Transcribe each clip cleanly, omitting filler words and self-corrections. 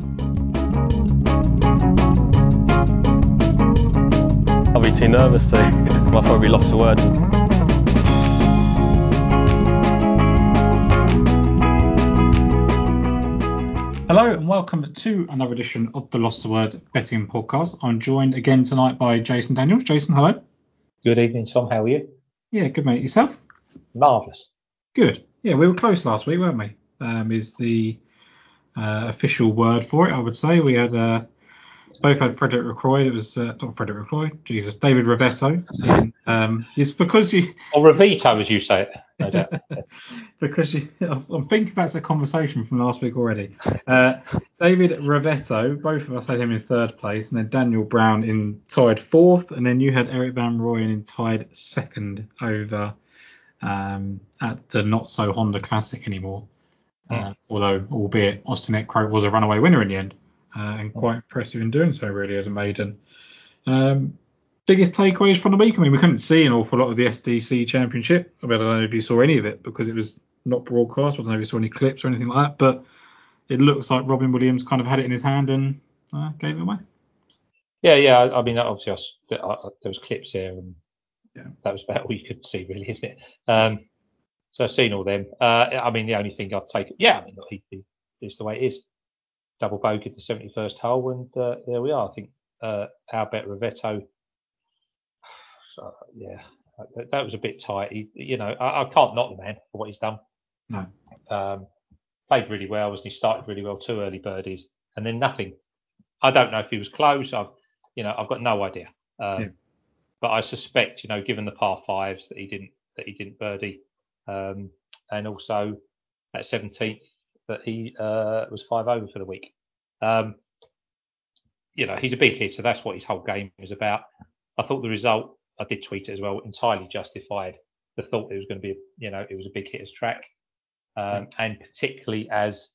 I'll be too nervous to. I'll probably lost for words. Hello and welcome to another edition of the Lost for Words betting podcast. I'm joined again tonight by Jason Daniels. Jason, hello. Good evening, Tom. How are you? Yeah, good mate. Yourself? Marvellous. Good. Yeah, we were close last week, weren't we? Is the official word for it, I would say. We had both had Frederick Lacroix. It was not Frederick Lacroix. Jesus, David Rivetto. It's because you. Or Revito, as you say it. No doubt. Because I'm thinking about the conversation from last week already. David Rivetto, both of us had him in third place, and then Daniel Brown in tied fourth, and then you had Eric Van Rooyen in tied second over at the not so Honda Classic anymore. Although, albeit Austin Eckroat was a runaway winner in the end, and quite impressive in doing so, really, as a maiden. Biggest takeaways from the week? I mean, we couldn't see an awful lot of the SDC Championship. I don't know if you saw any of it because it was not broadcast. I don't know if you saw any clips or anything like that, but it looks like Robin Williams kind of had it in his hand and gave it away. Yeah. I mean, obviously, there was clips there, and that was about all you could see, really, isn't it? So I've seen all them. I mean, the only thing I'd take, look, it's the way it is. Double bogey at the 71st hole, and there we are. I think our bet Rivetto. That was a bit tight. I can't knock the man for what he's done. No. Played really well, he started really well, 2 early birdies, and then nothing. I don't know if he was close. I've got no idea. But I suspect, given the par fives that he didn't birdie, and also at 17th that he was 5 over for the week. He's a big hitter. That's what his whole game is about. I thought the result, I did tweet it as well, entirely justified the thought it was going to be, it was a big hitter's track. And particularly as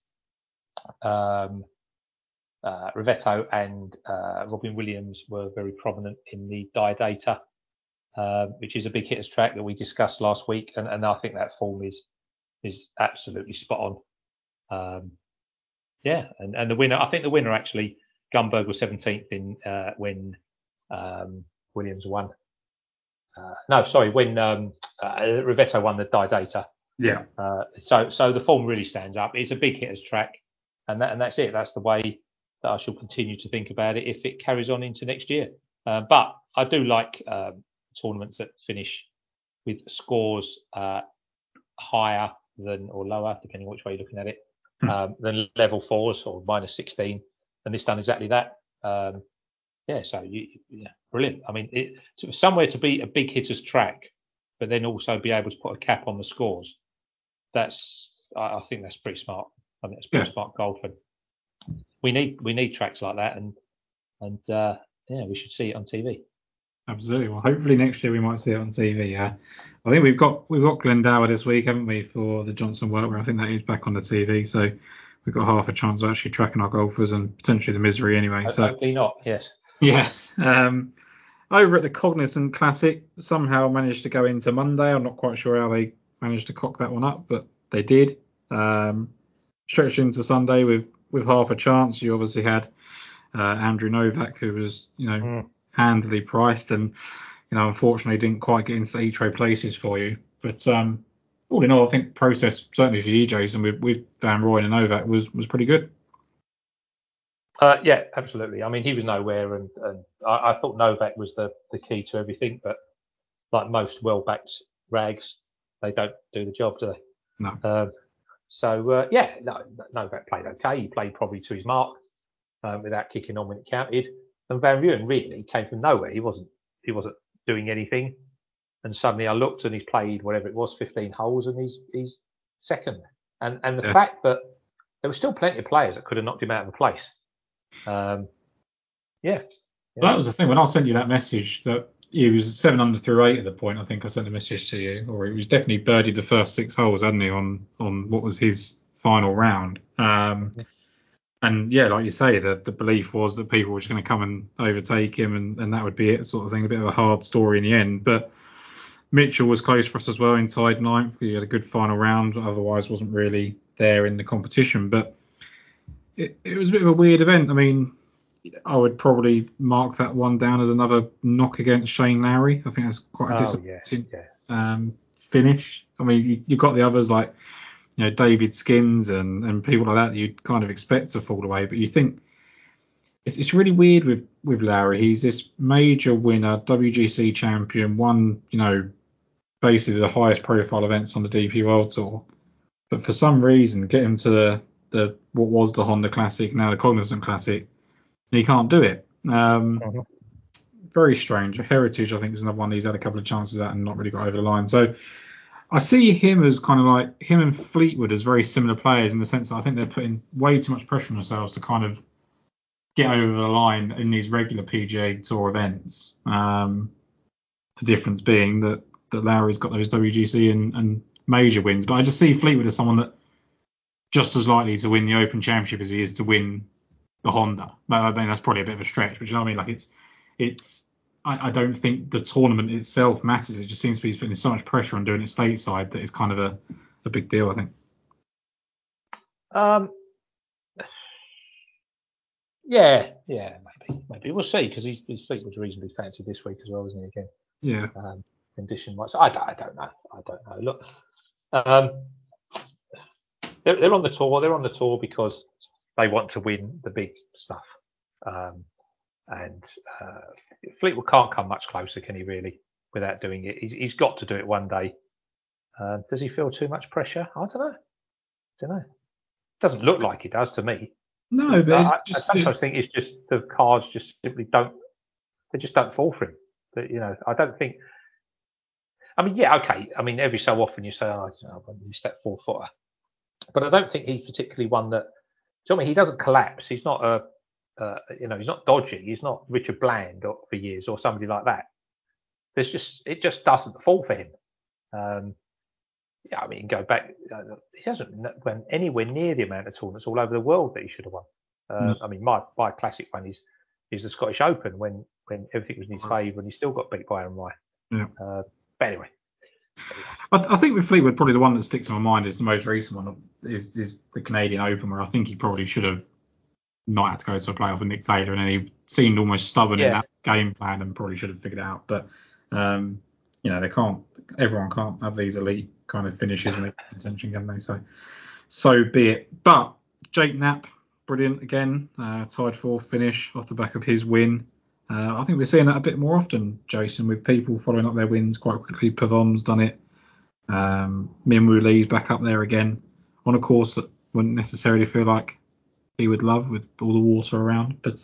Rivetto and Robin Williams were very prominent in the Data, which is a big hitter's track that we discussed last week. And I think that form is absolutely spot on. And the winner, I think the winner actually, Gunberg was 17th in when Williams won. When Rivetto won the Data. Yeah. So the form really stands up. It's a big hitter's track, and that's it. That's the way that I shall continue to think about it if it carries on into next year. But I do like tournaments that finish with scores higher than or lower, depending on which way you're looking at it, than level 4s or minus 16. And this done exactly that. Brilliant. I mean, somewhere to be a big hitter's track, but then also be able to put a cap on the scores. I think that's pretty smart. I mean, it's pretty smart golf, and we need tracks like that, and we should see it on TV. Absolutely. Well, hopefully next year we might see it on TV. I think we've got Glendower this week, haven't we, for the Johnson Workwear? I think that is back on the TV, so we've got half a chance of actually tracking our golfers and potentially the misery anyway. Hopefully not. Yes. Yeah. Over at the Cognizant Classic, somehow managed to go into Monday. I'm not quite sure how they managed to cock that one up, but they did. Stretched into Sunday with half a chance. You obviously had Andrew Novak, who was handily priced, and unfortunately didn't quite get into the E-Trade places for you. But all in all, I think process certainly for you, Jason, with Van Rooyen and Novak was pretty good. Yeah, absolutely. I mean, he was nowhere, and I thought Novak was the key to everything. But like most well-backed rags, they don't do the job, do they? No. Novak played okay. He played probably to his mark without kicking on when it counted. And Van Rooyen really came from nowhere. He wasn't doing anything. And suddenly I looked, and he's played whatever it was, 15 holes, and he's second. And the fact that there were still plenty of players that could have knocked him out of the place. Well, that was the thing when I sent you that message that he was 7 under through 8 at the point. I think I sent a message to you, or he was definitely birdied the first 6 holes, hadn't he, on what was his final round. And like you say, the belief was that people were just going to come and overtake him, and that would be it, sort of thing. A bit of a hard story in the end, but Mitchell was close for us as well in tied 9th. He had a good final round, otherwise wasn't really there in the competition. But it was a bit of a weird event. I mean, I would probably mark that one down as another knock against Shane Lowry. I think that's quite a disappointing finish. I mean, you got the others like, David Skins and people like that you'd kind of expect to fall away, but you think it's really weird with Lowry. He's this major winner, WGC champion, won, basically the highest profile events on the DP World Tour. But for some reason, get him to the what was the Honda Classic, now the Cognizant Classic, and he can't do it. Very strange. Heritage, I think, is another one he's had a couple of chances at and not really got over the line. So I see him as kind of like him and Fleetwood as very similar players in the sense that I think they're putting way too much pressure on themselves to kind of get over the line in these regular PGA Tour events. The difference being that Lowry's got those WGC and major wins, but I just see Fleetwood as someone that just as likely to win the Open Championship as he is to win the Honda. I mean, that's probably a bit of a stretch, but you know what I mean? Like it's. I don't think the tournament itself matters. It just seems to be putting so much pressure on doing it stateside that it's kind of a big deal, I think. Yeah, maybe we'll see because his feet was reasonably fancy this week as well, isn't he? Again, yeah. Condition wise, I don't know. Look, they're on the tour. They're on the tour because they want to win the big stuff. And Fleetwood can't come much closer, can he? Really, without doing it, he's got to do it one day. Does he feel too much pressure? I don't know. Doesn't look like he does to me. No, but I sometimes think it's just the cards just simply don't fall for him. But I don't think. I mean, yeah, okay. I mean, every so often you say, I missed that 4-footer, but I don't think he's particularly one that. Do you know what I mean? He doesn't collapse. He's not he's not dodgy. He's not Richard Bland for years or somebody like that. It just doesn't fall for him. I mean, go back. He hasn't won anywhere near the amount of tournaments all over the world that he should have won. I mean, my classic one is the Scottish Open when everything was in his favour and he still got beat by Aaron Rai. Yeah. But anyway. I think with Fleetwood, probably the one that sticks in my mind is the most recent one is the Canadian Open, where I think he probably should have not had to go to a playoff with Nick Taylor, and then he seemed almost stubborn in that game plan and probably should have figured it out. But everyone can't have these elite kind of finishes and contention, can they? So be it. But Jake Knapp, brilliant again, tied fourth finish off the back of his win. I think we're seeing that a bit more often, Jason, with people following up their wins quite quickly. Pavon's done it. Minwoo Lee's back up there again on a course that wouldn't necessarily feel like he would love with all the water around. But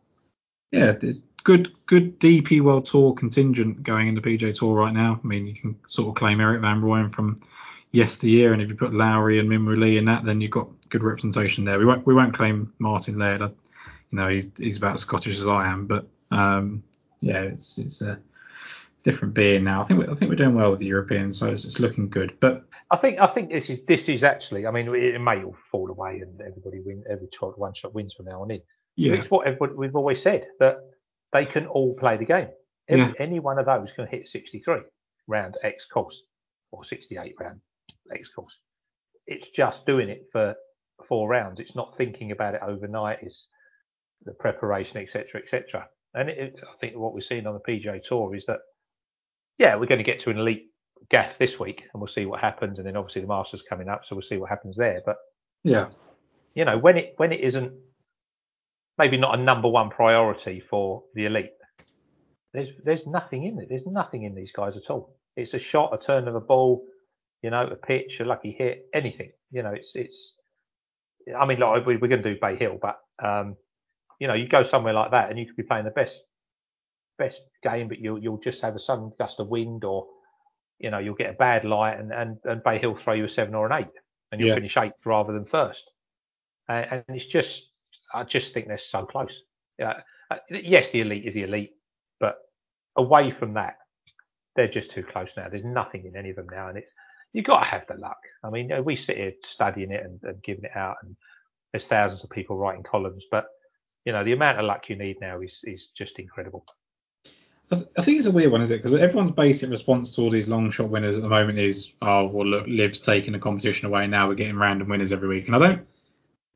good DP World Tour contingent going in the PGA Tour right now. I mean, you can sort of claim Erik van Rooyen from yesteryear, and if you put Lowry and Minwoo Lee in that, then you've got good representation there. We won't claim Martin Laird. He's about as Scottish as I am, but it's a different beer now. I think we're doing well with the Europeans, so it's looking good. But I think this is actually. I mean, it may all fall away and everybody win every one shot wins from now on in. Yeah. It's what we've always said, that they can all play the game. Any one of those can hit 63 round X course or 68 round X course. It's just doing it for 4 rounds. It's not thinking about it overnight. It's the preparation, etc., etc. And I think what we're seeing on the PGA Tour is that, we're going to get to an elite gaff this week, and we'll see what happens. And then obviously the Masters coming up, so we'll see what happens there. But when it isn't maybe not a number one priority for the elite, there's nothing in it. There's nothing in these guys at all. It's a shot, a turn of a ball, a pitch, a lucky hit, anything. It's. I mean, like we're going to do Bay Hill, but you go somewhere like that, and you could be playing the best game, but you'll just have a sudden gust of wind, or you'll get a bad light, and Bay Hill throw you a 7 or an 8, and you'll finish 8th rather than first. And it's just, I just think they're so close. Yes, the elite is the elite, but away from that, they're just too close now. There's nothing in any of them now, and you've got to have the luck. I mean, we sit here studying it and giving it out, and there's thousands of people writing columns, but the amount of luck you need now is just incredible. I think it's a weird one, is it? Because everyone's basic response to all these long shot winners at the moment is, look, Liv's taking the competition away, now we're getting random winners every week. And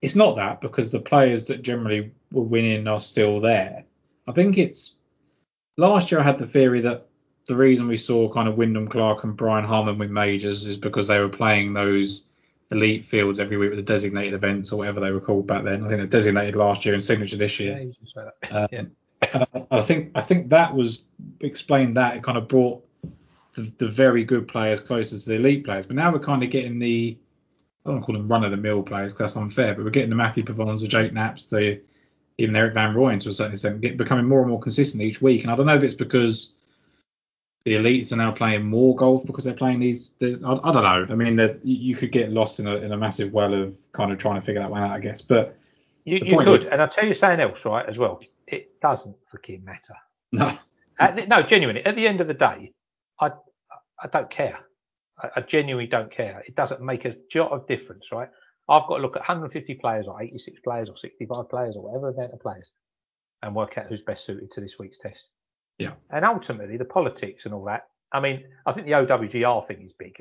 it's not that, because the players that generally were winning are still there. I think it's last year I had the theory that the reason we saw kind of Wyndham Clark and Brian Harman with majors is because they were playing those elite fields every week with the designated events or whatever they were called back then. I think they're designated last year and signature this year. And I think that was explained that it kind of brought the very good players closer to the elite players. But now we're kind of getting the, I don't want to call them run-of-the-mill players because that's unfair, but we're getting the Matthew Pavons, the Jake Knapps, even Eric Van Rooyen to a certain extent, becoming more and more consistent each week. And I don't know if it's because the elites are now playing more golf because they're playing these. I don't know. I mean, you could get lost in a massive well of kind of trying to figure that one out, I guess. But you could, and I'll tell you something else, right? As well, it doesn't freaking matter. No. No, genuinely. At the end of the day, I don't care. I genuinely don't care. It doesn't make a jot of difference, right? I've got to look at 150 players or 86 players or 65 players or whatever amount of players and work out who's best suited to this week's test. Yeah. And ultimately, the politics and all that. I mean, I think the OWGR thing is big,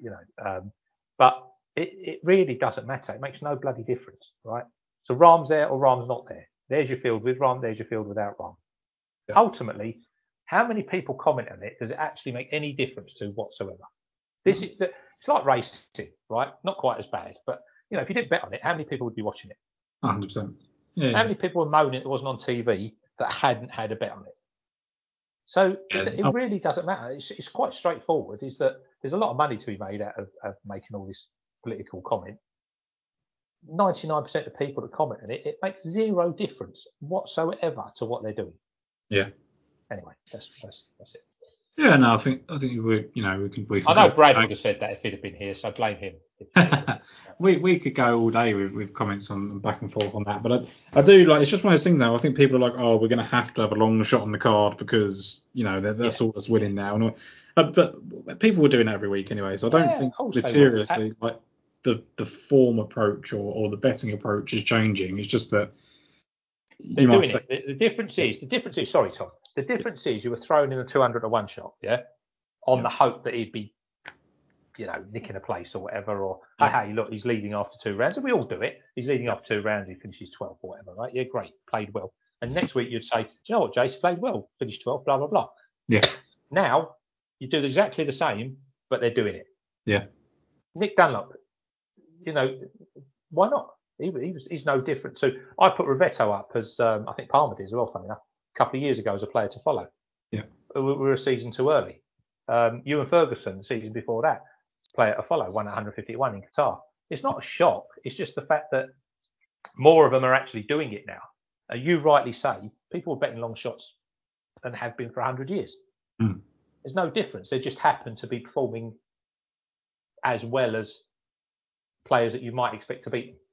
but it really doesn't matter. It makes no bloody difference, right? So Rahm's there or Rahm's not there. There's your field with Rahm. There's your field without Rahm. Yeah. Ultimately, how many people comment on it? Does it actually make any difference to whatsoever? It's like racing, right? Not quite as bad, but if you didn't bet on it, how many people would be watching it? 100%. Yeah. How many people were moaning it wasn't on TV that hadn't had a bet on it? So it really doesn't matter. It's quite straightforward. Is that there's a lot of money to be made out of making all this political comment. 99% of people that comment on it, it makes zero difference whatsoever to what they're doing. Yeah. Anyway, that's it. Yeah, no, I think we can. I know Brad would have said that if he'd have been here, so I blame him. we could go all day with comments on back and forth on that, but I do like, it's just one of those things now. I think people are like, oh, we're going to have to have a long shot on the card because that's all that's winning now. And but people were doing that every week anyway, so I don't think seriously like the form approach or the betting approach is changing. It's just that they're doing it. The difference is, sorry, Tom. The difference is you were thrown in a 200 to 1 shot, on the hope that he'd be, nicking a place or whatever, or hey, look, he's leading after 2 rounds, and we all do it. He's leading after 2 rounds, he finishes 12th or whatever, right? Yeah, great, played well. And next week you'd say, do you know what, Jace, played well, finished 12th, blah blah blah. Yeah. Now you do exactly the same, but they're doing it. Yeah. Nick Dunlop, why not? He's no different. So I put Rivetto up as I think Palmer did as well, funny enough, a couple of years ago as a player to follow. Yeah. We were a season too early. Ewan Ferguson, the season before that, player to follow, won 151 in Qatar. It's not a shock. It's just the fact that more of them are actually doing it now. You rightly say, people are betting long shots and have been for 100 years. Mm. There's no difference. They just happen to be performing as well as players that you might expect to beat them.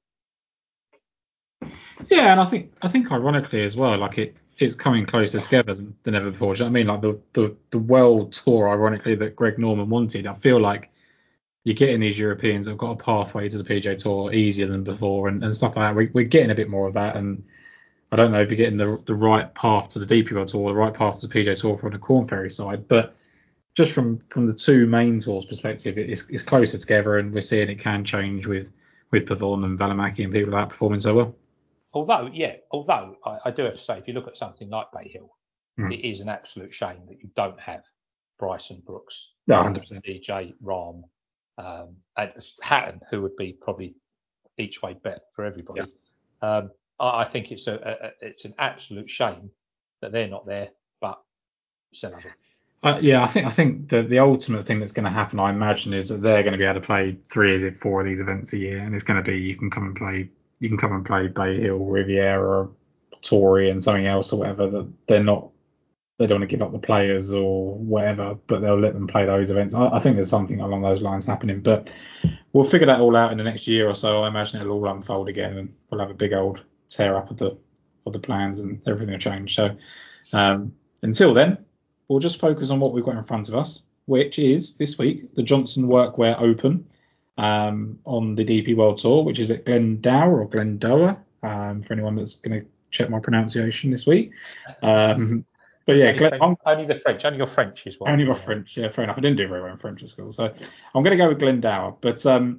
Yeah, and I think ironically as well, like it's coming closer together than ever before. Do you know what I mean? Like the world tour, ironically, that Greg Norman wanted. I feel like you're getting these Europeans that have got a pathway to the PGA Tour easier than before and stuff like that. We're getting a bit more of that, and I don't know if you're getting the right path to the DP World Tour, the right path to the PGA Tour from the Corn Ferry side, but just from the two main tours perspective, it's closer together, and we're seeing it can change with Pavon and Valimaki and people like that performing so well. Although I do have to say, if you look at something like Bay Hill, it is an absolute shame that you don't have Bryson, Brooks, 100%. DJ, Rahm, and Hatton, who would be probably each way bet for everybody. Yeah. I think it's an absolute shame that they're not there, but still have it. Yeah, I think the ultimate thing that's going to happen, I imagine, is that they're going to be able to play 3 or 4 of these events a year, and it's going to be you can come and play Bay Hill, Riviera, Torrey, and something else or whatever. That they don't want to give up the players or whatever, but they'll let them play those events. I think there's something along those lines happening, but we'll figure that all out in the next year or so. I imagine it'll all unfold again, and we'll have a big old tear up of the plans, and everything will change. So until then, we'll just focus on what we've got in front of us, which is this week the Johnson Workwear Open on the DP World Tour, which is at Glendower or Glendower, for anyone that's going to check my pronunciation this week. But yeah, only the French, only your French is what. Only my French, yeah, fair enough. I didn't do very well in French at school, so I'm going to go with Glendower. But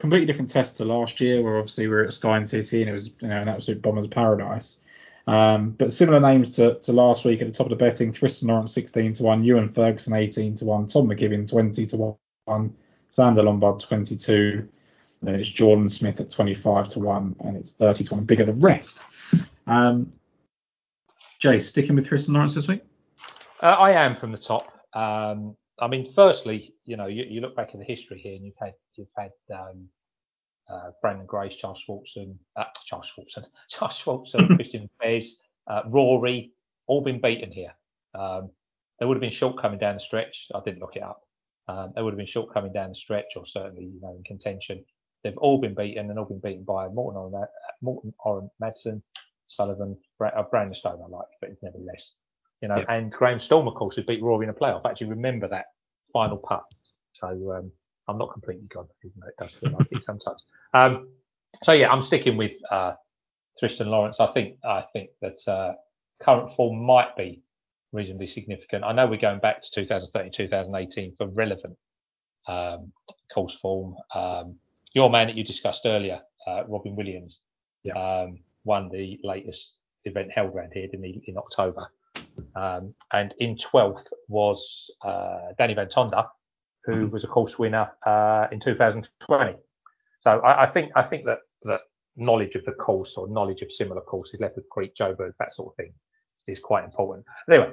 completely different test to last year, where obviously we were at Stein City and it was an absolute bomber's paradise. But similar names to last week at the top of the betting: Tristan Lawrence 16-1, Ewan Ferguson 18-1, Tom McGibbon 20-1, Sander Lombard 22, and then it's Jordan Smith at 25-1, and it's 30-1 bigger than the rest. Jay, sticking with Tristan Lawrence this week? I am from the top. Firstly, you look back at the history here, and you've had Brandon Grace, Charles Schwartzen, Christian Fez, Rory, all been beaten here. They would have been short coming down the stretch. I didn't look it up. They would have been short coming down the stretch, or certainly in contention. They've all been beaten, and all been beaten by Morton Oren Madsen, Sullivan, Brandon Stone. I like, but it's nevertheless, And Graham Storm, of course, who beat Rory in a playoff. I actually remember that final putt. So I'm not completely gone, even though it does feel like it sometimes. I'm sticking with Tristan Lawrence. I think that current form might be reasonably significant. I know we're going back to 2013, 2018 for relevant course form. Your man that you discussed earlier, Robin Williams, won the latest event held around here in October. And in 12th was Danny Van Tonder, who was a course winner in 2020. So I think that knowledge of the course or knowledge of similar courses, Leopard Creek, Joburg, that sort of thing, is quite important. Anyway,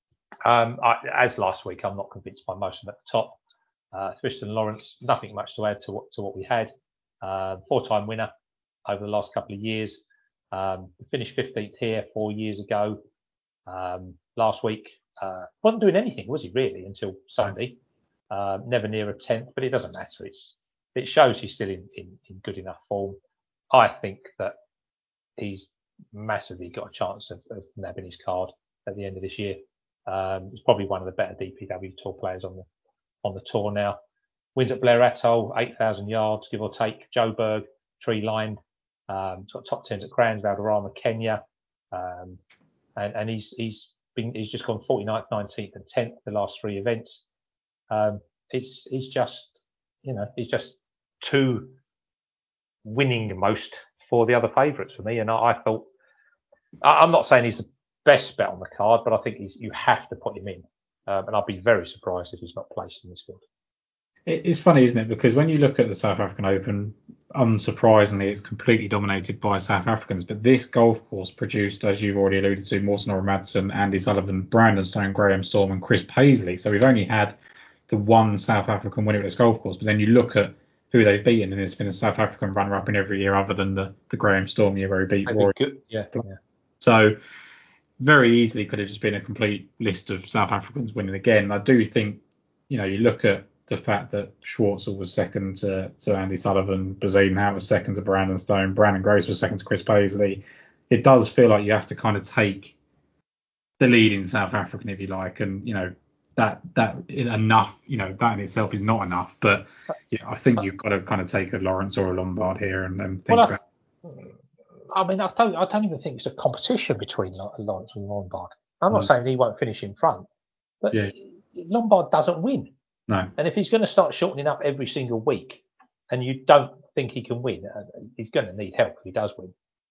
as last week, I'm not convinced by most of them at the top. Tristan Lawrence, nothing much to add to what we had. 4-time winner over the last couple of years. Finished 15th here 4 years ago. Last week, wasn't doing anything, was he really, until Sunday? Never near a 10th, but it doesn't matter. It shows he's still in good enough form. I think that he's massively got a chance of nabbing his card at the end of this year. He's probably one of the better DPW Tour players on the tour now. Wins at Blair Atoll, 8,000 yards, give or take. Joburg, tree lined. Top 10s at Crans, Valderrama, Kenya, and he's just gone 49th, 19th, and 10th the last 3 events. He's just too winning most for the other favourites for me. And I thought, I'm not saying he's the best bet on the card, but I think you have to put him in. And I'll be very surprised if he's not placed in this field. It's funny, isn't it? Because when you look at the South African Open, unsurprisingly, it's completely dominated by South Africans. But this golf course produced, as you've already alluded to, Morten Oren Madsen, Andy Sullivan, Brandon Stone, Graham Storm, and Chris Paisley. So we've only had the one South African winner at this golf course. But then you look at who they've beaten, and it's been a South African runner-up in every year other than the Graham Storm year where he beat Rory. Yeah. So very easily could have just been a complete list of South Africans winning again. I do think, you look at the fact that Schwartzel was second to Andy Sullivan, Bezuidenhout was second to Brandon Stone, Brandon Grace was second to Chris Paisley. It does feel like you have to kind of take the lead in South African, if you like, and that enough, that in itself is not enough. But I think you've got to kind of take a Lawrence or a Lombard here and think about. I don't even think it's a competition between Lawrence and Lombard. I'm not saying he won't finish in front, but Lombard doesn't win. No. And if he's going to start shortening up every single week, and you don't think he can win, he's going to need help if he does win.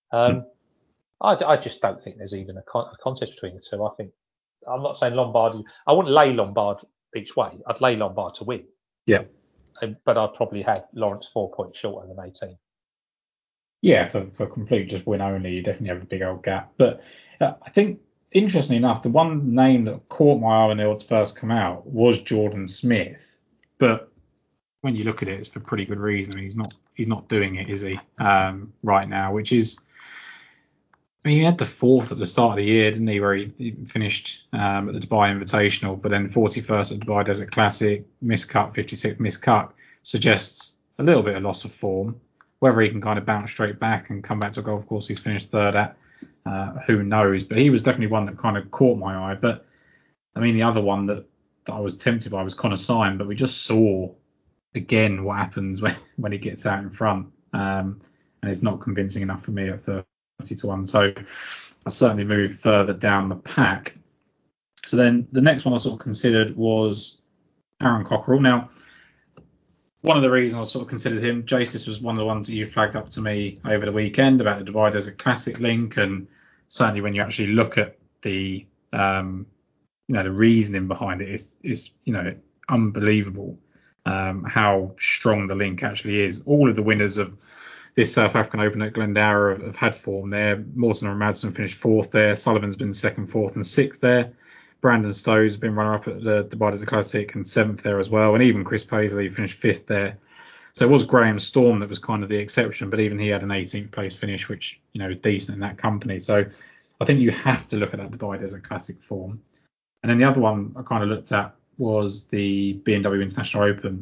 I just don't think there's even a contest between the two. I'm not saying Lombard. I wouldn't lay Lombard each way. I'd lay Lombard to win. Yeah. But I'd probably have Lawrence 4 points shorter than 18. Yeah, for complete just win only, you definitely have a big old gap. But I think, interestingly enough, the one name that caught my eye when the odds first come out was Jordan Smith. But when you look at it, it's for pretty good reason. I mean, he's not doing it, is he? Right now, which is, he had the 4th at the start of the year, didn't he? Where he finished at the Dubai Invitational, but then 41st at Dubai Desert Classic, miscut, 56th miscut, suggests a little bit of loss of form. Whether he can kind of bounce straight back and come back to a golf course he's finished 3rd at, who knows? But he was definitely one that kind of caught my eye. But I mean, the other one that I was tempted by was Connor Syme, but we just saw again what happens when he gets out in front, and it's not convincing enough for me at 30-1. So I certainly moved further down the pack. So then the next one I sort of considered was Aaron Cockerell. Now, one of the reasons I sort of considered him, Jace, this was one of the ones that you flagged up to me over the weekend about the Dubai Desert Classic link, and certainly when you actually look at the the reasoning behind it is unbelievable how strong the link actually is. All of the winners of this South African Open at Glendower have had form there. Morton and Madsen finished 4th there. Sullivan's been 2nd, 4th and 6th there. Brandon Stowe's been runner-up at the Dubai Desert Classic and 7th there as well. And even Chris Paisley finished 5th there. So it was Graham Storm that was kind of the exception, but even he had an 18th place finish, which, was decent in that company. So I think you have to look at that Dubai Desert Classic form. And then the other one I kind of looked at was the BMW International Open.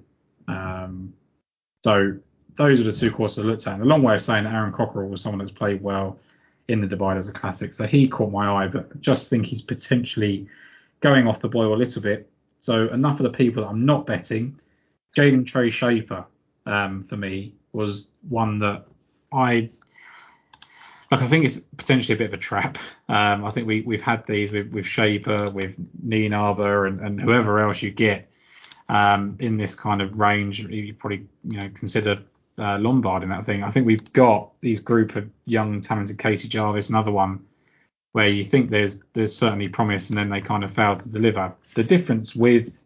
So those are the two courses I looked at. And a long way of saying that Aaron Cockerell was someone that's played well in the Dubai Desert Classic. So he caught my eye, but I just think he's potentially going off the boil a little bit. So enough of the people that I'm not betting. Jaden Trey Shaper, for me, was one that I think it's potentially a bit of a trap. I think we've had these with Shaper, with Nienaber and whoever else you get in this kind of range. You probably consider Lombard in that thing. I think we've got these group of young talented Casey Jarvis, another one where you think there's certainly promise and then they kind of fail to deliver. The difference with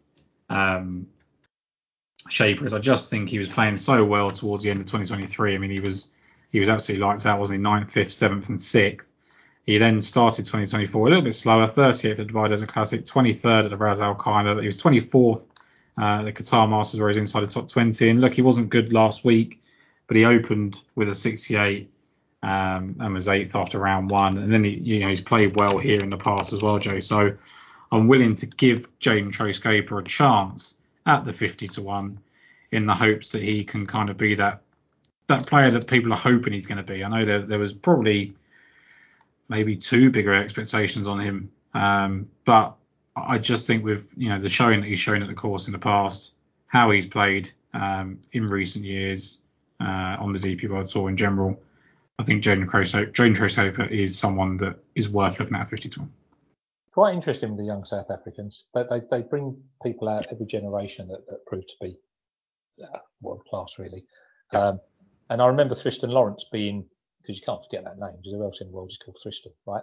Shaper is I just think he was playing so well towards the end of 2023. I mean, he was absolutely lights out, wasn't he? 9th, 5th, 7th and 6th. He then started 2024 a little bit slower, 38th at the Dubai Desert Classic, 23rd at the Ras Al Khaimah, but he was 24th at the Qatar Masters where he's inside the top 20. And look, he wasn't good last week, but he opened with a 68 and was 8th after round 1. And then he's played well here in the past as well, Joe. So I'm willing to give Jaden Trey-Scaper a chance at the 50-1 in the hopes that he can kind of be that player that people are hoping he's going to be. I know there was probably maybe too bigger expectations on him, but I just think with the showing that he's shown at the course in the past, how he's played in recent years on the DP World Tour in general, I think Jaden Trey-Scaper is someone that is worth looking at 50-1. Quite interesting with the young South Africans. They bring people out every generation that prove to be world class, really. Yeah. And I remember Tristan Lawrence being, because you can't forget that name, because who else in the world is called Tristan, right?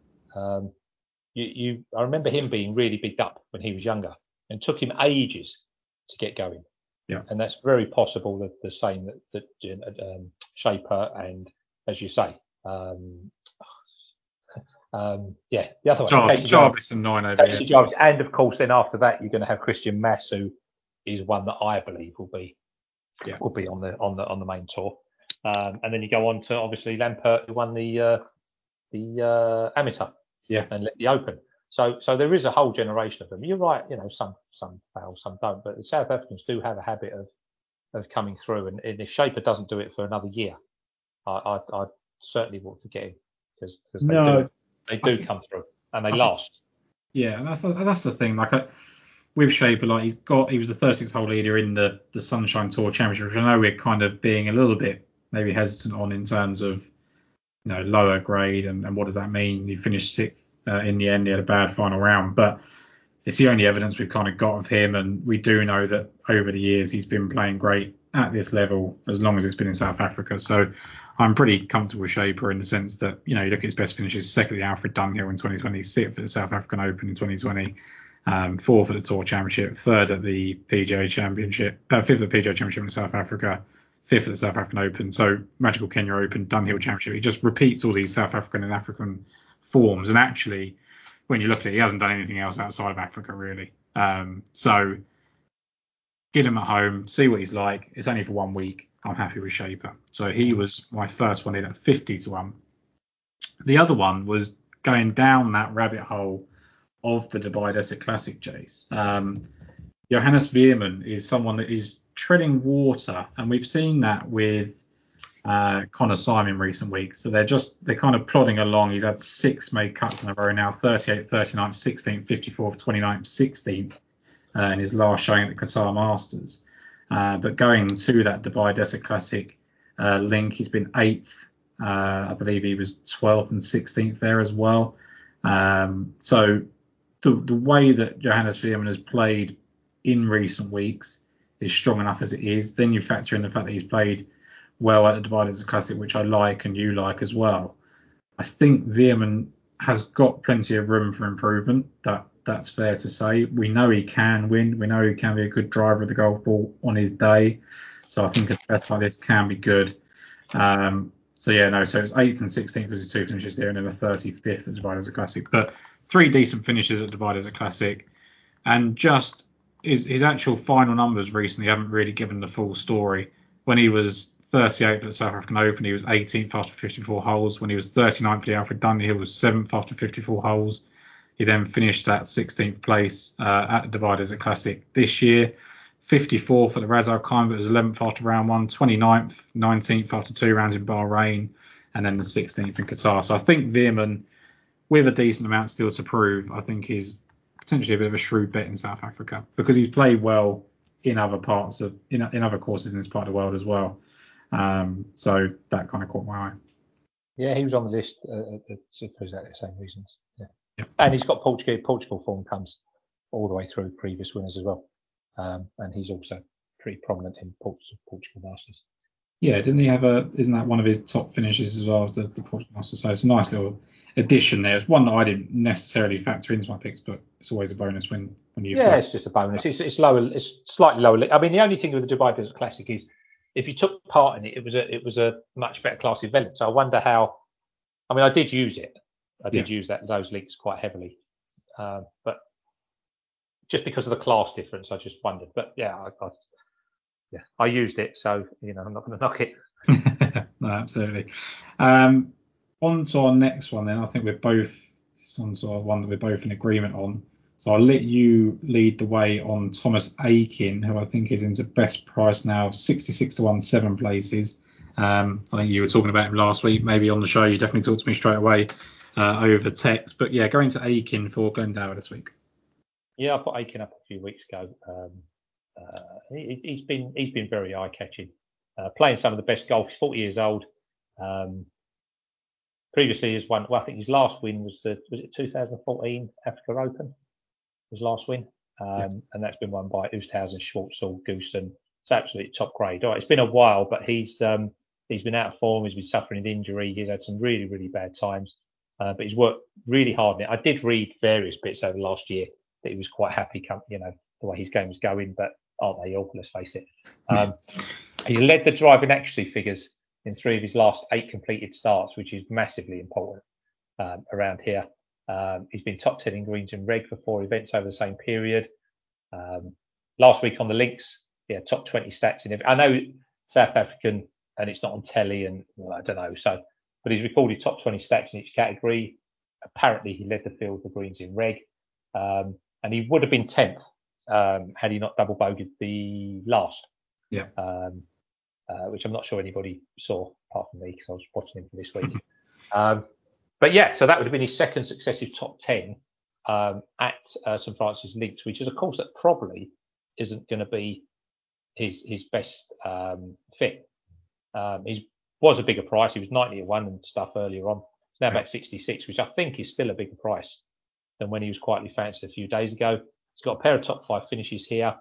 I remember him being really bigged up when he was younger, and took him ages to get going. Yeah. And that's very possible that the same that Shaper and, as you say, the other one, Jarvis and 9 over here. Jarvis, and of course, then after that, you're going to have Christian Mass, who is one that I believe will be on the main tour. And then you go on to obviously Lampert, who won the amateur, and the Open. So there is a whole generation of them. You're right, some fail, some don't, but the South Africans do have a habit of coming through. And if Shaper doesn't do it for another year, I certainly won't forget him, because they do come through and they last. Yeah, and that's the thing. Like with Shaper, like he was the 36th hole leader in the Sunshine Tour Championship, which I know we're kind of being a little bit maybe hesitant on in terms of lower grade and what does that mean. He finished 6th in the end. He had a bad final round, but it's the only evidence we've kind of got of him, and we do know that over the years he's been playing great at this level as long as it's been in South Africa. So I'm pretty comfortable with Shaper in the sense that you look at his best finishes: 2nd at the Alfred Dunhill in 2020, 6th at the South African Open in 2020, 4th at the Tour Championship, 3rd at the PGA Championship, 5th at the PGA Championship in South Africa, 5th at the South African Open. So Magical Kenya Open, Dunhill Championship. He just repeats all these South African and African forms, and actually, when you look at it, he hasn't done anything else outside of Africa really. So get him at home, see what he's like. It's only for 1 week. I'm happy with Shaper. So he was my first one in at 50-1. The other one was going down that rabbit hole of the Dubai Desert Classic, Jace. Johannes Veerman is someone that is treading water, and we've seen that with Connor Syme in recent weeks. So they're kind of plodding along. He's had 6 made cuts in a row now: 38th, 39th, 16th, 54th, 29th, 16th in his last showing at the Qatar Masters. But going to that Dubai Desert Classic link, he's been 8th. I believe he was 12th and 16th there as well. So the way that Johannes Veerman has played in recent weeks is strong enough as it is. Then you factor in the fact that he's played well at the Dubai Desert Classic, which I like and you like as well. I think Veerman has got plenty of room for improvement. That's fair to say. We know he can win. We know he can be a good driver of the golf ball on his day. So I think a test like this can be good. So it's 8th and 16th was his 2 finishes there, and then a 35th at Dubai Desert Classic. But 3 decent finishes at Dubai Desert Classic, and just his actual final numbers recently haven't really given the full story. When he was 38th at the South African Open, he was 18th after 54 holes. When he was 39th at the Alfred Dunley, he was 7th after 54 holes. He then finished at 16th place at the Dubai Desert Classic this year. 54th at the Ras Al Khaimah, but was 11th after round 1. 29th, 19th after 2 rounds in Bahrain, and then the 16th in Qatar. So I think Veerman, with a decent amount still to prove, I think is potentially a bit of a shrewd bet in South Africa, because he's played well in other parts of in other courses in this part of the world as well. So that kind of caught my eye. Yeah, he was on the list for exactly the same reasons. Yeah. Yep. And he's got Portugal form comes all the way through previous winners as well. And he's also pretty prominent in Portugal Masters. Yeah, didn't he have isn't that one of his top finishes as well as the Portugal Masters? So it's a nice little addition there. It's one that I didn't necessarily factor into my picks, but it's always a bonus when you. Yeah, it's just a bonus. It's lower. It's slightly lower. I mean, the only thing with the Dubai Desert Classic is if you took part in it, it was a much better class event. So I wonder how. I mean, I did use it. I did use those links quite heavily, but just because of the class difference, I just wondered. But yeah, I used it, so I'm not going to knock it. No, absolutely. On to our next one then. I think it's on to our one that we're both in agreement on. So I'll let you lead the way on Thomas Aikin, who I think is into best price now, 66 to 1, 7 places. I think you were talking about him last week, maybe on the show. You definitely talked to me straight away over text. But yeah, going to Aikin for Glendower this week. Yeah, I put Aikin up a few weeks ago. He's been very eye-catching. Playing some of the best golf. He's 40 years old. Previously, he's won. Well, I think his last win was it 2014 Africa Open. His last win, and that's been won by Oosthuizen, Schwartzel, Goosen. It's absolutely top grade. All right, it's been a while, but he's been out of form. He's been suffering an injury. He's had some really, really bad times, but he's worked really hard on it. I did read various bits over last year that he was quite happy, the way his game was going, but aren't they all? Let's face it. He led the driving accuracy figures in 3 of his last 8 completed starts, which is massively important around here. He's been top 10 in greens and reg for 4 events over the same period. Last week on the links, top 20 stats in. I know South African, and it's not on telly, and I don't know. But he's recorded top 20 stats in each category. Apparently, he led the field for greens in reg, and he would have been 10th had he not double bogeyed the last. Yeah. Which I'm not sure anybody saw apart from me because I was watching him for this week. But yeah, so that would have been his second successive top 10 at St Francis Links, which is a course that probably isn't going to be his best fit. He was a bigger price. He was 90 to 1 and stuff earlier on. It's now about 66, which I think is still a bigger price than when he was quietly fancied a few days ago. He's got a pair of top 5 finishes here.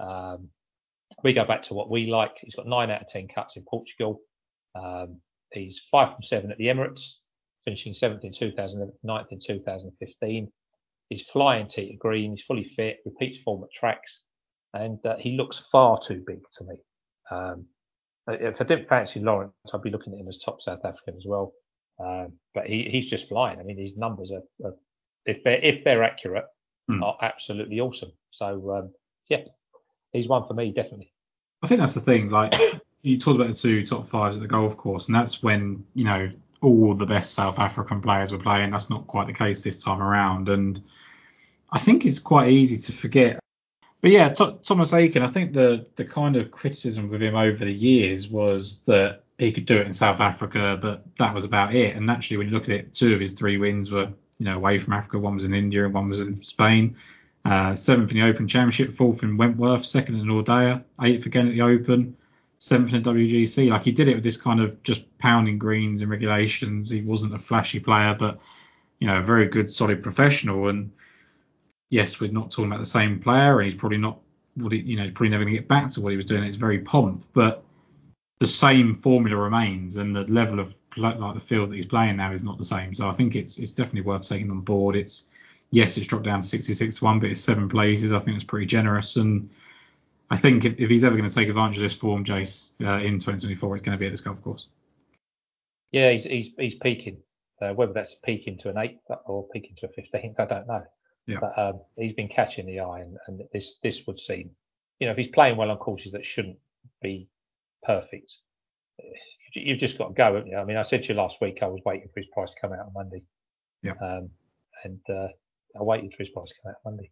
We go back to what we like. He's got 9 out of 10 cuts in Portugal. He's 5 from 7 at the Emirates, finishing 7th in 2009, 9th in 2015. He's flying tee to green. He's fully fit, repeats form at tracks, and he looks far too big to me. If I didn't fancy Lawrence, I'd be looking at him as top South African as well. But he's just flying. I mean, his numbers are if they're accurate, are absolutely awesome. So he's one for me, definitely. I think that's the thing. Like you talked about the 2 top 5s at the golf course, and that's when all the best South African players were playing. That's not quite the case this time around, and I think it's quite easy to forget. But yeah, Thomas Aikin, I think the kind of criticism with him over the years was that he could do it in South Africa, but that was about it. And actually, when you look at it, 2 of his 3 wins were away from Africa. One was in India and one was in Spain. 7th in the Open Championship, 4th in Wentworth, 2nd in Nordea, 8th again at the Open, 7th in WGC. Like he did it with this kind of just pounding greens and regulations. He wasn't a flashy player, but a very good, solid professional. And yes, we're not talking about the same player, and he's probably not what he, probably never going to get back to what he was doing. It's very pomp, but the same formula remains, and the level of like the field that he's playing now is not the same. So I think it's definitely worth taking on board. It's dropped down to 66-1, but it's 7 places. I think it's pretty generous, and I think if he's ever going to take advantage of this form, Jace, in 2024, it's going to be at this golf course. Yeah, he's peaking. Whether that's peaking to an 8th or peaking to a 15th, I don't know. Yeah. But he's been catching the eye, and this would seem, if he's playing well on courses that shouldn't be perfect, you've just got to go, haven't you? I mean, I said to you last week I was waiting for his price to come out on Monday. Yeah. And I waited for his price to come out on Monday.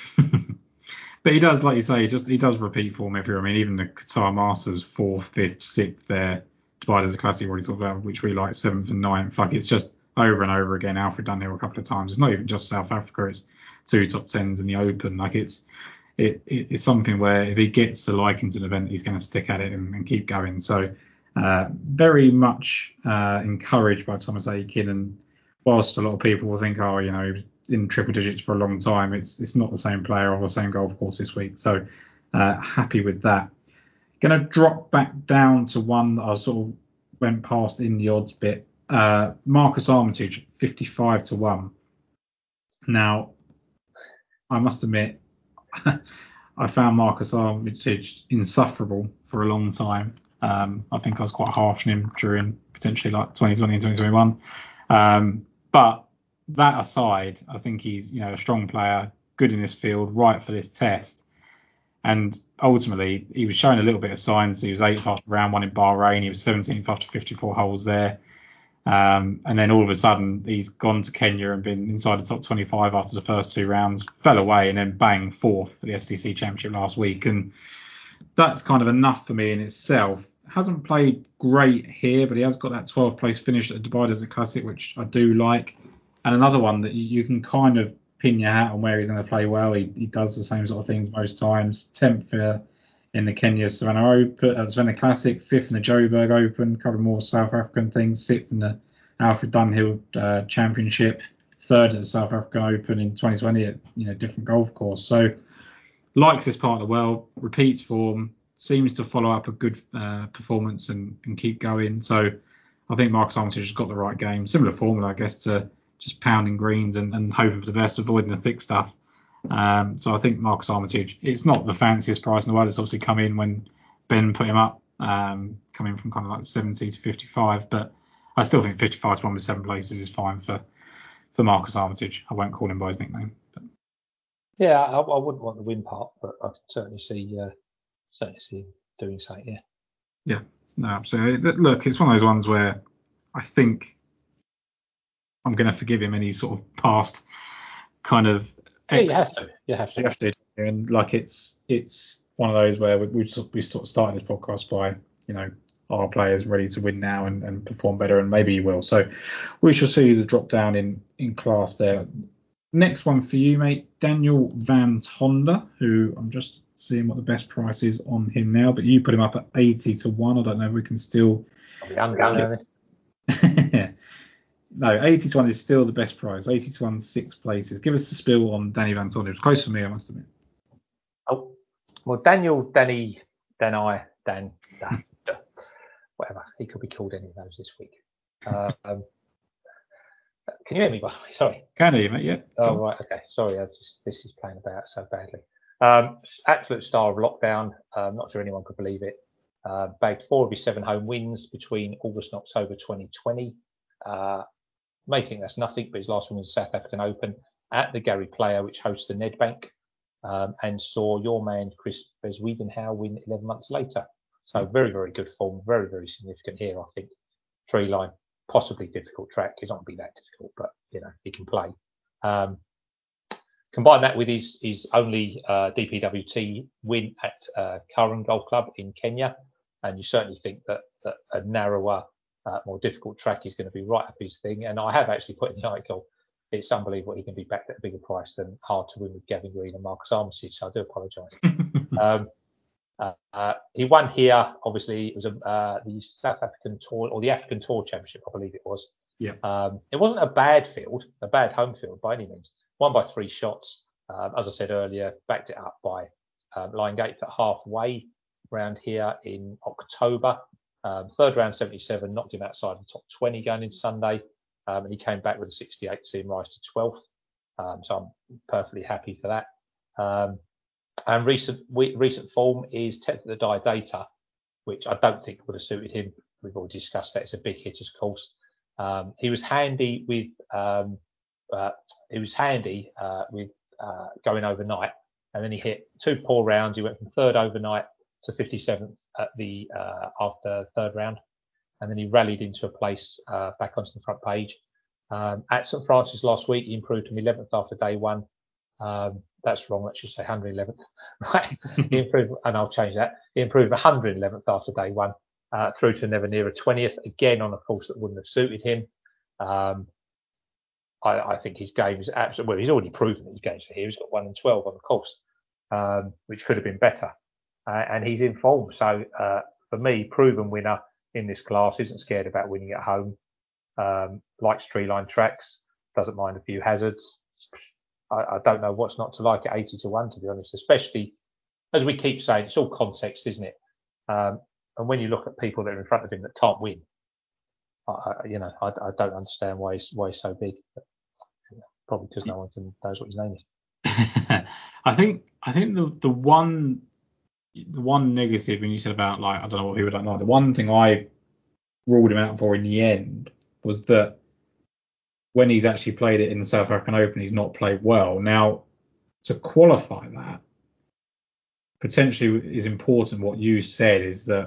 But he does, like you say, he does repeat form every year. I mean, even the Qatar Masters 4th, 5th, 6th there, divided as a classic, already talked about, which we like 7th and 9th. Like, it's just over and over again. Alfred Dunhill a couple of times. It's not even just South Africa. It's 2 top 10s in the Open. Like, it's something where if he gets the liking to an event, he's going to stick at it and keep going. So very much encouraged by Thomas Aiken. And whilst a lot of people will think, he was in triple digits for a long time, it's not the same player or the same golf course this week. So happy with that. Going to drop back down to one that I sort of went past in the odds bit. Marcus Armitage, 55-1. Now, I must admit, I found Marcus Armitage insufferable for a long time. I think I was quite harsh on him during potentially like 2020 and 2021. But that aside, I think he's a strong player, good in this field, right for this test. And ultimately, he was showing a little bit of signs. He was 8th after round 1 in Bahrain. He was 17th after 54 holes there. And then all of a sudden, he's gone to Kenya and been inside the top 25 after the first 2 rounds, fell away, and then bang, 4th at the SDC Championship last week. And that's kind of enough for me in itself. Hasn't played great here, but he has got that 12th place finish at the Dubai Desert Classic, which I do like. And another one that you can kind of pin your hat on where he's going to play well. He does the same sort of things most times. 10th in the Kenya Savannah Classic, 5th in the Joburg Open, covered more South African things, 6th in the Alfred Dunhill Championship, 3rd at the South African Open in 2020 at different golf course. So likes this part of the world, repeats form, seems to follow up a good performance and keep going. So I think Marcus Armitage has got the right game. Similar formula, I guess, to just pounding greens and hoping for the best, avoiding the thick stuff. So I think Marcus Armitage, it's not the fanciest price in the world. It's obviously come in when Ben put him up, coming from kind of like 70 to 55. But I still think 55-1 with 7 places is fine for Marcus Armitage. I won't call him by his nickname. But. Yeah, I wouldn't want the win part, but I can certainly see him doing something. Yeah. Yeah, no, absolutely. Look, it's one of those ones where I think I'm going to forgive him any sort of past kind of. Yeah, you have to. And like it's one of those where we sort of started this podcast by our players ready to win now and perform better, and maybe he will. So we shall see the drop down in class there. Next one for you, mate, Daniel Van Tonder, who I'm just seeing what the best price is on him now, but you put him up at 80-1. I don't know if we can still. I'll be under. No, 80-1 is still the best price. 80-1, 6 places. Give us the spill on Danny Van Tonder. It was close for me, I must admit. Oh, well, Daniel, Danny, Dan, whatever. He could be called any of those this week. Can you hear me, by the way? Sorry. Can hear you, mate, yeah. Oh, right, okay. Sorry, this is playing about so badly. Absolute star of lockdown. Not sure anyone could believe it. Bagged 4 of his 7 home wins between August and October 2020. May think that's nothing, but his last one was the South African Open at the Gary Player, which hosts the Nedbank, and saw your man Chris Bezuidenhout win 11 months later. So very, very good form, very, very significant here, I think. Tree line, possibly difficult track. It's not going to be that difficult, but he can play. Combine that with his only DPWT win at Curran Golf Club in Kenya, and you certainly think that a narrower, more difficult track is going to be right up his thing. And I have actually put in the article, it's unbelievable he can be backed at a bigger price than Hard to Win with Gavin Green and Marcus Armitage, so I do apologise. He won here, obviously. It was the South African Tour, or the African Tour Championship, I believe it was. Yeah. It wasn't a bad field, a bad home field by any means. Won by 3 shots. As I said earlier, backed it up by Lion Gate at halfway round here in October. Third round 77 knocked him outside the top 20 going into Sunday, and he came back with a 68 to see him rise to 12th. So I'm perfectly happy for that. And recent form is 10th at the Data, which I don't think would have suited him. We've already discussed that. It's a big hitter's course. He was handy with going overnight, and then he hit 2 poor rounds. He went from third overnight to 57th at the after third round, and then he rallied into a place back onto the front page. At St Francis last week, he improved from 11th after day one. That's wrong. That should say 111th. Right? He improved, and I'll change that. He improved 111th after day one, through to never near a 20th, again on a course that wouldn't have suited him. I think his game is absolutely, well, he's already proven his games for here. He's got 1 and 12 on the course, which could have been better. And he's in form. So for me, proven winner in this class, isn't scared about winning at home, likes tree line tracks, doesn't mind a few hazards. I don't know what's not to like at 80 to 1, to be honest, especially as we keep saying, it's all context, isn't it? And when you look at people that are in front of him that can't win, I don't understand why he's so big. But, probably because no one knows what his name is. I think the one negative when you said about, like, I don't know what people don't like, the one thing I ruled him out for in the end was that when he's actually played it in the South African Open, he's not played well. Now, to qualify that, potentially is important. What you said is that,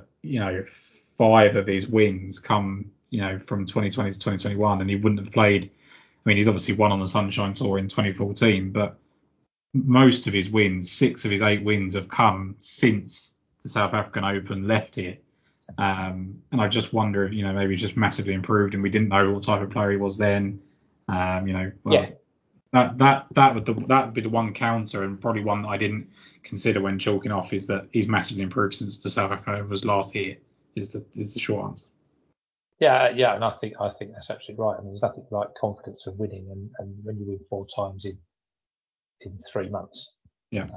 5 of his wins come, from 2020 to 2021, and he wouldn't have played. I mean, he's obviously won on the Sunshine Tour in 2014, but most of his wins, 6 of his 8 wins, have come since the South African Open left here. And I just wonder if, maybe he's just massively improved and we didn't know what type of player he was then. Yeah. That would be the one counter, and probably one that I didn't consider when chalking off, is that he's massively improved since the South African Open was last year. Is the short answer. Yeah, and I think that's absolutely right. I mean, there's nothing like confidence of winning, and when you win 4 times in 3 months, yeah,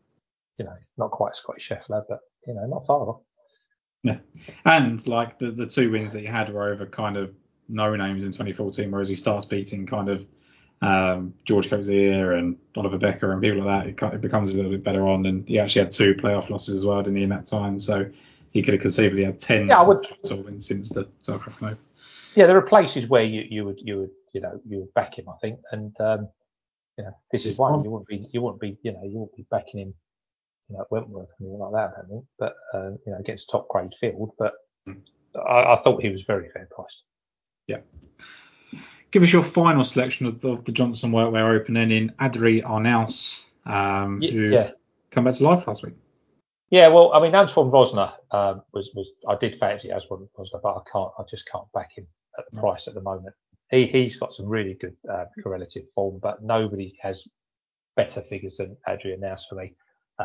not quite Scottish Scheffler, but not far off. Yeah, and like the 2 wins that he had were over kind of no names in 2014, whereas he starts beating kind of George Coetzee and Oliver Becker and people like that. It becomes a little bit better on, and he actually had 2 playoff losses as well, didn't he, in that time? So he could have conceivably had 10 wins since the South African Open. Yeah, there are places where you would back him, I think, and this is one. You wouldn't be backing him, at Wentworth and anything like that, I don't think. But against a top grade field. But I thought he was very fair priced. Yeah. Give us your final selection of the Johnson Workwear Open then in Adri Arnaus, who come back to life last week. Yeah, well, I mean, Antoine Rosner was I did fancy Antoine Rosner, but I just can't back him at the price at the moment. He's got some really good correlative form, but nobody has better figures than Adri Arnaus for me.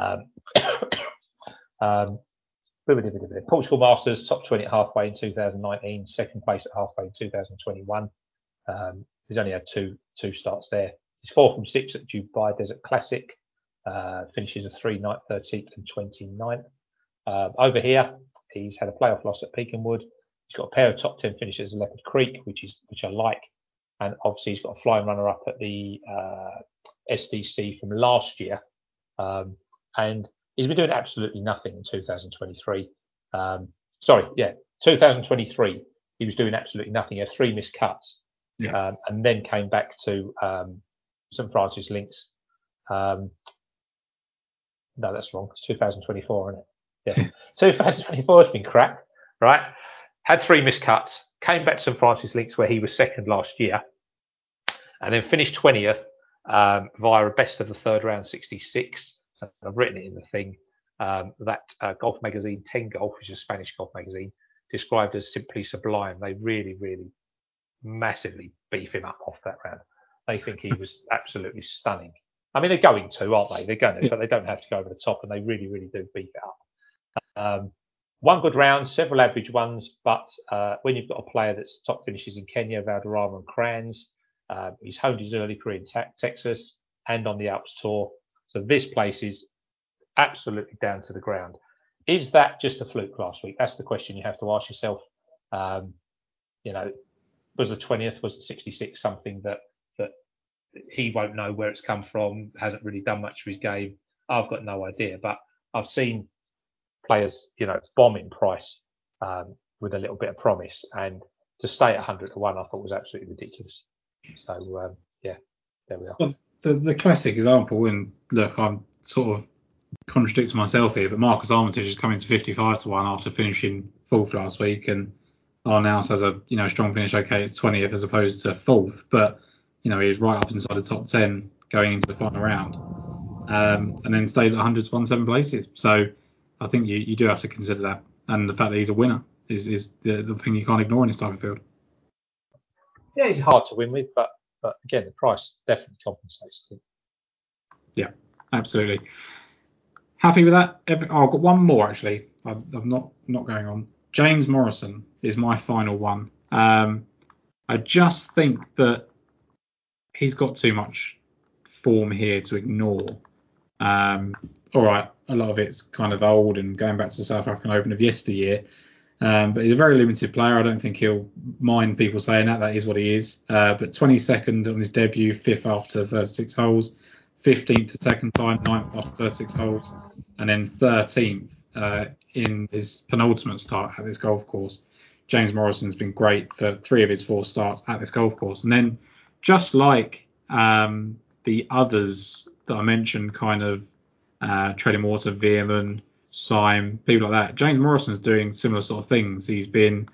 Portugal Masters, top 20 at halfway in 2019, second place at halfway in 2021. He's only had two starts there. He's 4 from 6 at Dubai Desert Classic. Finishes a 3, 9th, 13th and 29th. Over here, he's had a playoff loss at Peakhamwood. He's got a pair of top 10 finishes at Leopard Creek, which I like. And obviously he's got a flying runner-up at the SDC from last year. And he's been doing absolutely nothing in 2023. 2023, he was doing absolutely nothing. He had 3 missed cuts. Yeah. And then came back to St Francis Links. No, that's wrong. It's 2024, isn't it? Yeah. 2024 has been crap, right? Had 3 missed cuts, came back to St Francis Links where he was second last year, and then finished 20th via a best of the third round 66. And I've written it in the thing that golf magazine 10 Golf, which is a Spanish golf magazine, described as simply sublime. They really, really massively beef him up off that round. They think he was absolutely stunning. I mean, they're going to, aren't they? They're going to, but they don't have to go over the top, and they really, really do beef it up. 1 good round, several average ones, but when you've got a player that's top finishes in Kenya, Valderrama and Crans, he's honed his early career in Texas and on the Alps Tour. So this place is absolutely down to the ground. Is that just a fluke last week? That's the question you have to ask yourself. Was the 20th, was the 66th something that he won't know where it's come from, hasn't really done much for his game? I've got no idea, but I've seen players, bomb in price with a little bit of promise, and to stay at 100 to 1 I thought was absolutely ridiculous. So there we are. Well, the classic example, and look, I'm sort of contradicting myself here, but Marcus Armitage is coming to 55 to 1 after finishing fourth last week, and Arnaus has a strong finish. Okay, it's 20th as opposed to fourth, but he was right up inside the top 10 going into the final round, and then stays at 100 to 1 7 places. So I think you do have to consider that, and the fact that he's a winner is the thing you can't ignore in this type of field. Yeah, he's hard to win with, but again, the price definitely compensates. Yeah, absolutely. Happy with that? I've got one more actually. I'm not going on. James Morrison is my final one. I just think that he's got too much form here to ignore. All right, a lot of it's kind of old and going back to the South African Open of yesteryear. But he's a very limited player. I don't think he'll mind people saying that. That is what he is. But 22nd on his debut, 5th after 36 holes, 15th the second time, 9th after 36 holes, and then 13th in his penultimate start at this golf course. James Morrison's been great for 3 of his 4 starts at this golf course. And then just like the others that I mentioned, kind of Treading Water, Veerman, Syme, people like that, James Morrison's doing similar sort of things. He's been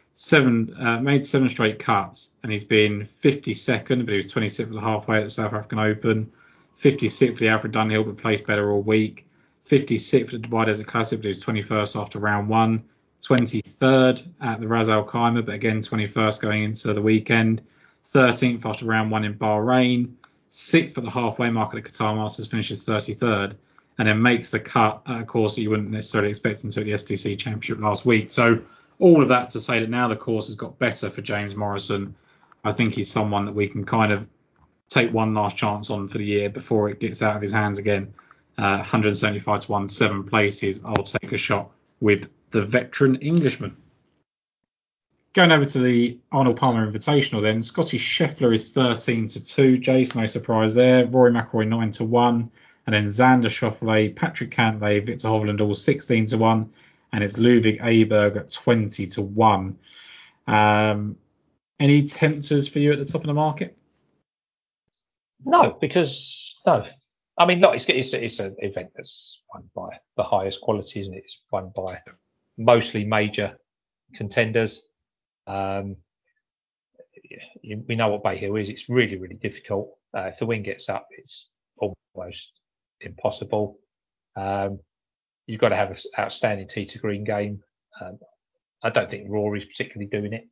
made 7 straight cuts, and he's been 52nd, but he was 26th at the halfway at the South African Open, 56th for the Alfred Dunhill, but placed better all week, 56th at the Dubai Desert Classic, but he was 21st after round 1, 23rd at the Ras Al Khaimah, but again 21st going into the weekend, 13th after round 1 in Bahrain, 6th at the halfway mark at the Qatar Masters, finishes 33rd, and then makes the cut at a course that you wouldn't necessarily expect until the STC Championship last week. So all of that to say that now the course has got better for James Morrison. I think he's someone that we can kind of take one last chance on for the year before it gets out of his hands again. 175 to 1, 7 places. I'll take a shot with the veteran Englishman. Going over to the Arnold Palmer Invitational then, Scotty Scheffler is 13 to 2. Jace, no surprise there. Rory McIlroy 9 to 1. And then Xander Schauffele, Patrick Cantlay, Victor Hovland all 16 to 1. And it's Ludwig Aberg at 20 to 1. Any tempters for you at the top of the market? No, because no. I mean, look, it's an event that's won by the highest quality, isn't it? It's won by mostly major contenders. We know what Bay Hill is. It's really, really difficult. If the wind gets up, it's almost impossible. You've got to have an outstanding tee to green game. I don't think Rory's particularly doing it.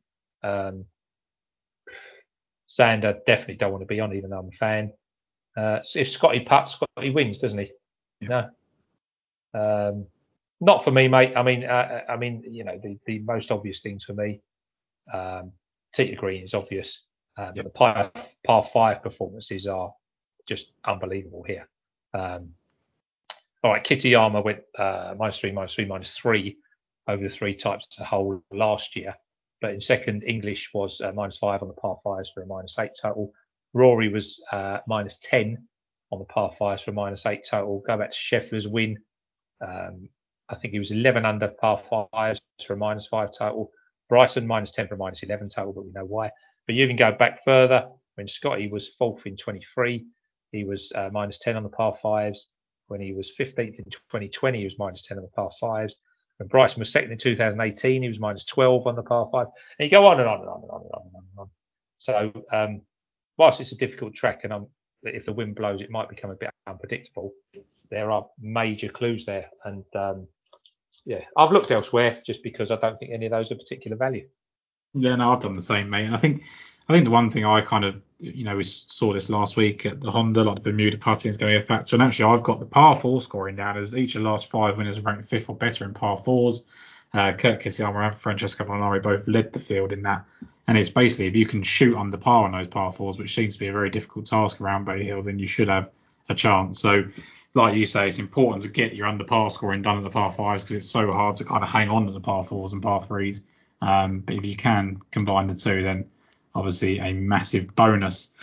Xander definitely don't want to be on, even though I'm a fan. So if Scotty puts, Scotty wins, doesn't he? Yeah. No. Not for me, mate. I mean, the most obvious things for me, tee to green is obvious. But the par 5 performances are just unbelievable here. All right, Kitayama went -3, -3, -3 over the 3 types of hole last year. But in second, English was -5 on the par 5s for a -8 total. Rory was -10 on the par 5s for a -8 total. Go back to Scheffler's win. I think he was 11 under par 5s for a -5 total. Bryson -10 for a -11 total, but we know why. But you even go back further. When Scotty was 4th in 23, he was -10 on the par 5s. When he was 15th in 2020, he was -10 on the par 5s. When Bryson was 2nd in 2018, he was -12 on the par 5. And you go on and on and on and on and on and on. So whilst it's a difficult track, and if the wind blows, it might become a bit unpredictable, there are major clues there. And I've looked elsewhere just because I don't think any of those are particular value. Yeah, no, I've done the same, mate. And I think the one thing I kind of, we saw this last week at the Honda, like the Bermuda putting is going to be a factor. And actually, I've got the par 4 scoring down as each of the last 5 winners are ranked 5th or better in par 4s. Kurt Kitayama and Francesco Molinari both led the field in that. And it's basically, if you can shoot under par on those par 4s, which seems to be a very difficult task around Bay Hill, then you should have a chance. So like you say, it's important to get your under par scoring done at the par fives because it's so hard to kind of hang on to the par fours and par threes. But if you can combine the two, then obviously a massive bonus.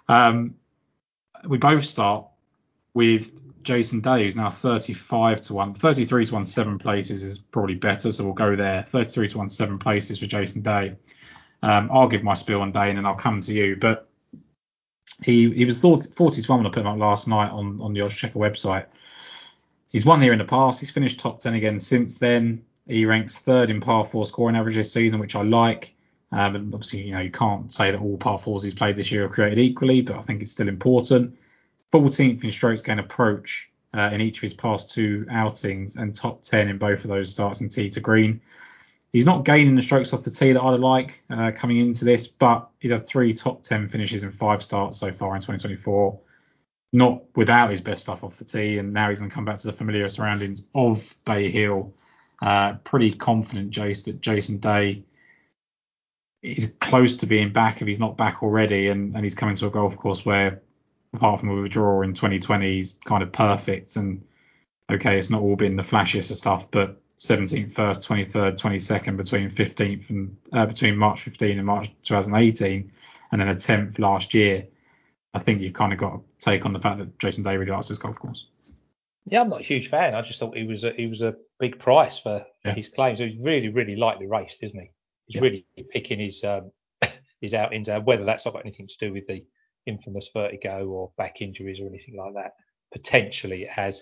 We both start with Jason Day, who's now 35 to 1. 33 to 1, 7 places is probably better, so we'll go there. 33 to 1, 7 places for Jason Day. I'll give my spiel on Day and then I'll come to you. But he was 40 to 1 when I put him up last night on the Oddschecker website. He's won here in the past. He's finished top 10 again since then. He ranks third in par 4 scoring average this season, which I like. And obviously, you can't say that all par 4s he's played this year are created equally, but I think it's still important. 14th in strokes gain approach in each of his past 2 outings and top 10 in both of those starts in tee to green. He's not gaining the strokes off the tee that I'd like coming into this, but he's had 3 top 10 finishes in 5 starts so far in 2024. Not without his best stuff off the tee, and now he's going to come back to the familiar surroundings of Bay Hill. Pretty confident, Jace, that Jason Day is close to being back if he's not back already, and he's coming to a golf course where, apart from a withdrawal in 2020, he's kind of perfect. And okay, it's not all been the flashiest of stuff, but 17th, 1st, 23rd, 22nd between 15th and between March 15 and March 2018, and then a 10th last year. I think you've kind of got to take on the fact that Jason Day really likes this golf course. Yeah, I'm not a huge fan. I just thought he was a big price for his claims. He's really, really lightly raced, isn't he? He's really picking his outings, whether that's not got anything to do with the infamous vertigo or back injuries or anything like that. Potentially it has.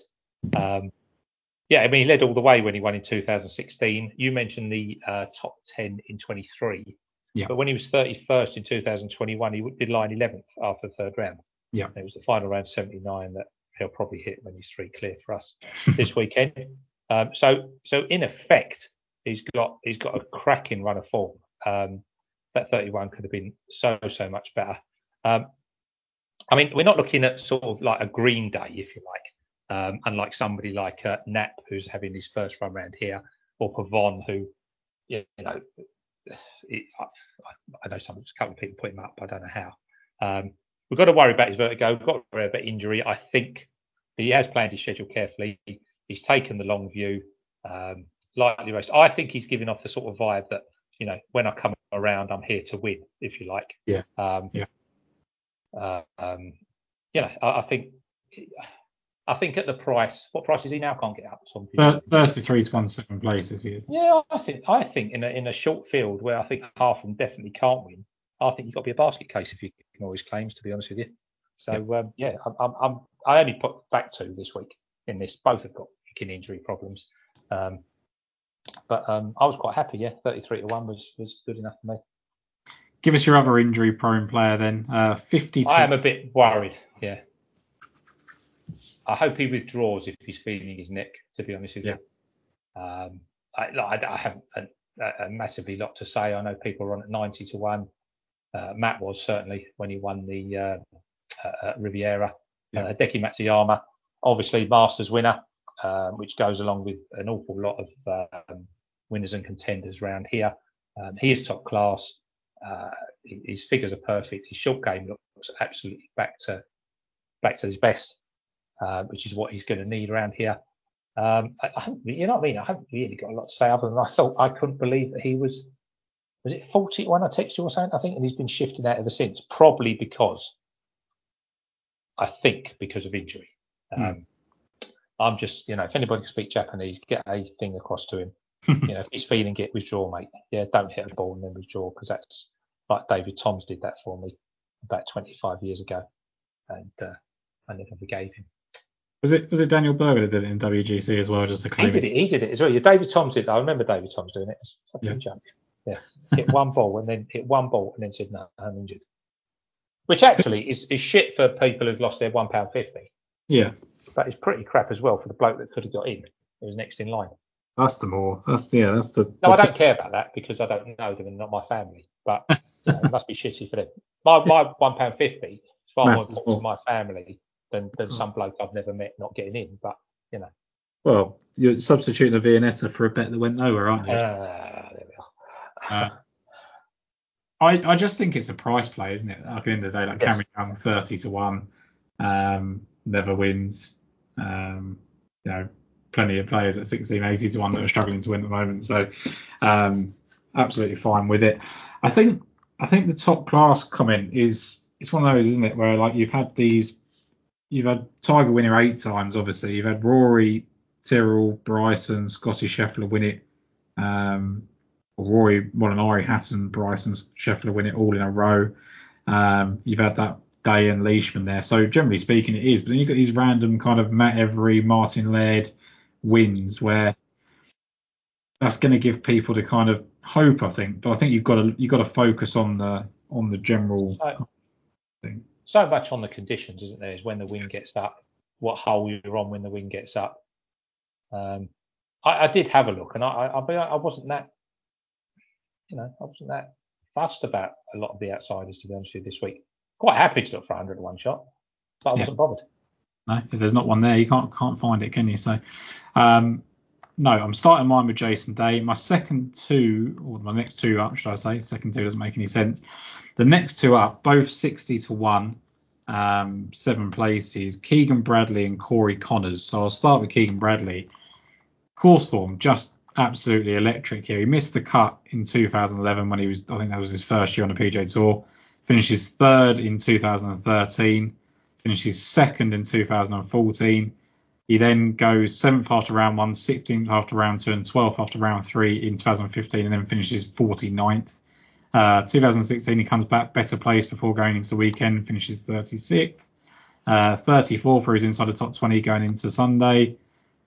I mean, he led all the way when he won in 2016. You mentioned the top 10 in 23. Yeah. But when he was 31st in 2021, he did line 11th after the third round. Yeah. And it was the final round 79 that he'll probably hit when he's 3 clear for us this weekend. So in effect, he's got a cracking run of form. That 31 could have been so much better. I mean, we're not looking at sort of like a green day, if you like, unlike somebody like Knapp, who's having his first run round here, or Pavon, who, I know a couple of people put him up. I don't know how. We've got to worry about his vertigo. We've got to worry about injury. I think he has planned his schedule carefully. He's taken the long view, lightly raced. I think he's giving off the sort of vibe that, when I come around, I'm here to win, if you like. Yeah. I think at the price, what price is he now? Can't get up. 33 to 1, 7 places he is. Yeah, I think in a short field where I think half of them definitely can't win, I think you've got to be a basket case if you ignore his claims, to be honest with you. So I only put back 2 this week in this. Both have got kicking injury problems, but I was quite happy. Yeah, 33 to 1 was good enough for me. Give us your other injury-prone player then. 50. I am a bit worried. Yeah. I hope he withdraws if he's feeling his neck, to be honest with you. I haven't a massively lot to say. I know people are on at 90 to 1. Matt was certainly when he won the Riviera. Hideki Matsuyama, obviously Masters winner, which goes along with an awful lot of winners and contenders around here. He is top class. His figures are perfect. His short game looks absolutely back to his best. Which is what he's going to need around here. You know what I mean? I haven't really got a lot to say other than I thought I couldn't believe that he was it 40 when I texted you or something? I think, and he's been shifted out ever since, probably because of injury. I'm just, if anybody can speak Japanese, get a thing across to him. If he's feeling it, withdraw, mate. Yeah, don't hit a ball and then withdraw, because that's like David Toms did that for me about 25 years ago, and I never forgave him. Was it Daniel Berger that did it in WGC as well, just to claim it? He did it as well. Yeah, David Toms did it. I remember David Toms doing it. It's fucking joke. Yeah, hit one ball and then said, no, I'm injured. Which actually is shit for people who've lost their £1.50. Yeah. But it's pretty crap as well for the bloke that could have got in. It was next in line. No, I don't care about that because I don't know them and not my family. But it must be shitty for them. My £1.50 is far more important to my family than some bloke I've never met not getting in. But Well, you're substituting a Viennetta for a bet that went nowhere, aren't you? There we are. I just think it's a price play, isn't it? At the end of the day, like Cameron Young, 30 to 1, never wins. You know, plenty of players at 1680 to 1 that are struggling to win at the moment. So absolutely fine with it. I think the top class comment is, it's one of those, isn't it, where like you've had Tiger winner 8 times, obviously. You've had Rory, Tyrrell, Bryson, Scotty Scheffler win it. Rory, Molinari, Hatton, Bryson, Scheffler win it all in a row. You've had that Day and Leishman there. So generally speaking, it is. But then you've got these random kind of Matt Every, Martin Laird wins where that's going to give people the kind of hope, I think. But I think you've got to focus on the general thing. So much on the conditions, isn't there? Is when the wind gets up, what hole you're on when the wind gets up. I did have a look, and I wasn't that, I wasn't that fussed about a lot of the outsiders, to be honest with you, this week. Quite happy to look for 100 1 shot, but I wasn't bothered. No, if there's not one there, you can't find it, can you? So, no, I'm starting mine with Jason Day. My second two, or my next two up, should I say? Second two doesn't make any sense. The next two up, both 60 to 1, 7 places. Keegan Bradley and Corey Connors. So I'll start with Keegan Bradley. Course form, just absolutely electric here. He missed the cut in 2011 when I think that was his first year on the PGA Tour. Finishes third in 2013. Finishes second in 2014. He then goes 7th after round 1, 16th after round 2, and 12th after round 3 in 2015, and then finishes 49th. 2016, he comes back better place before going into the weekend, finishes 36th. 34th, where he's inside the top 20 going into Sunday.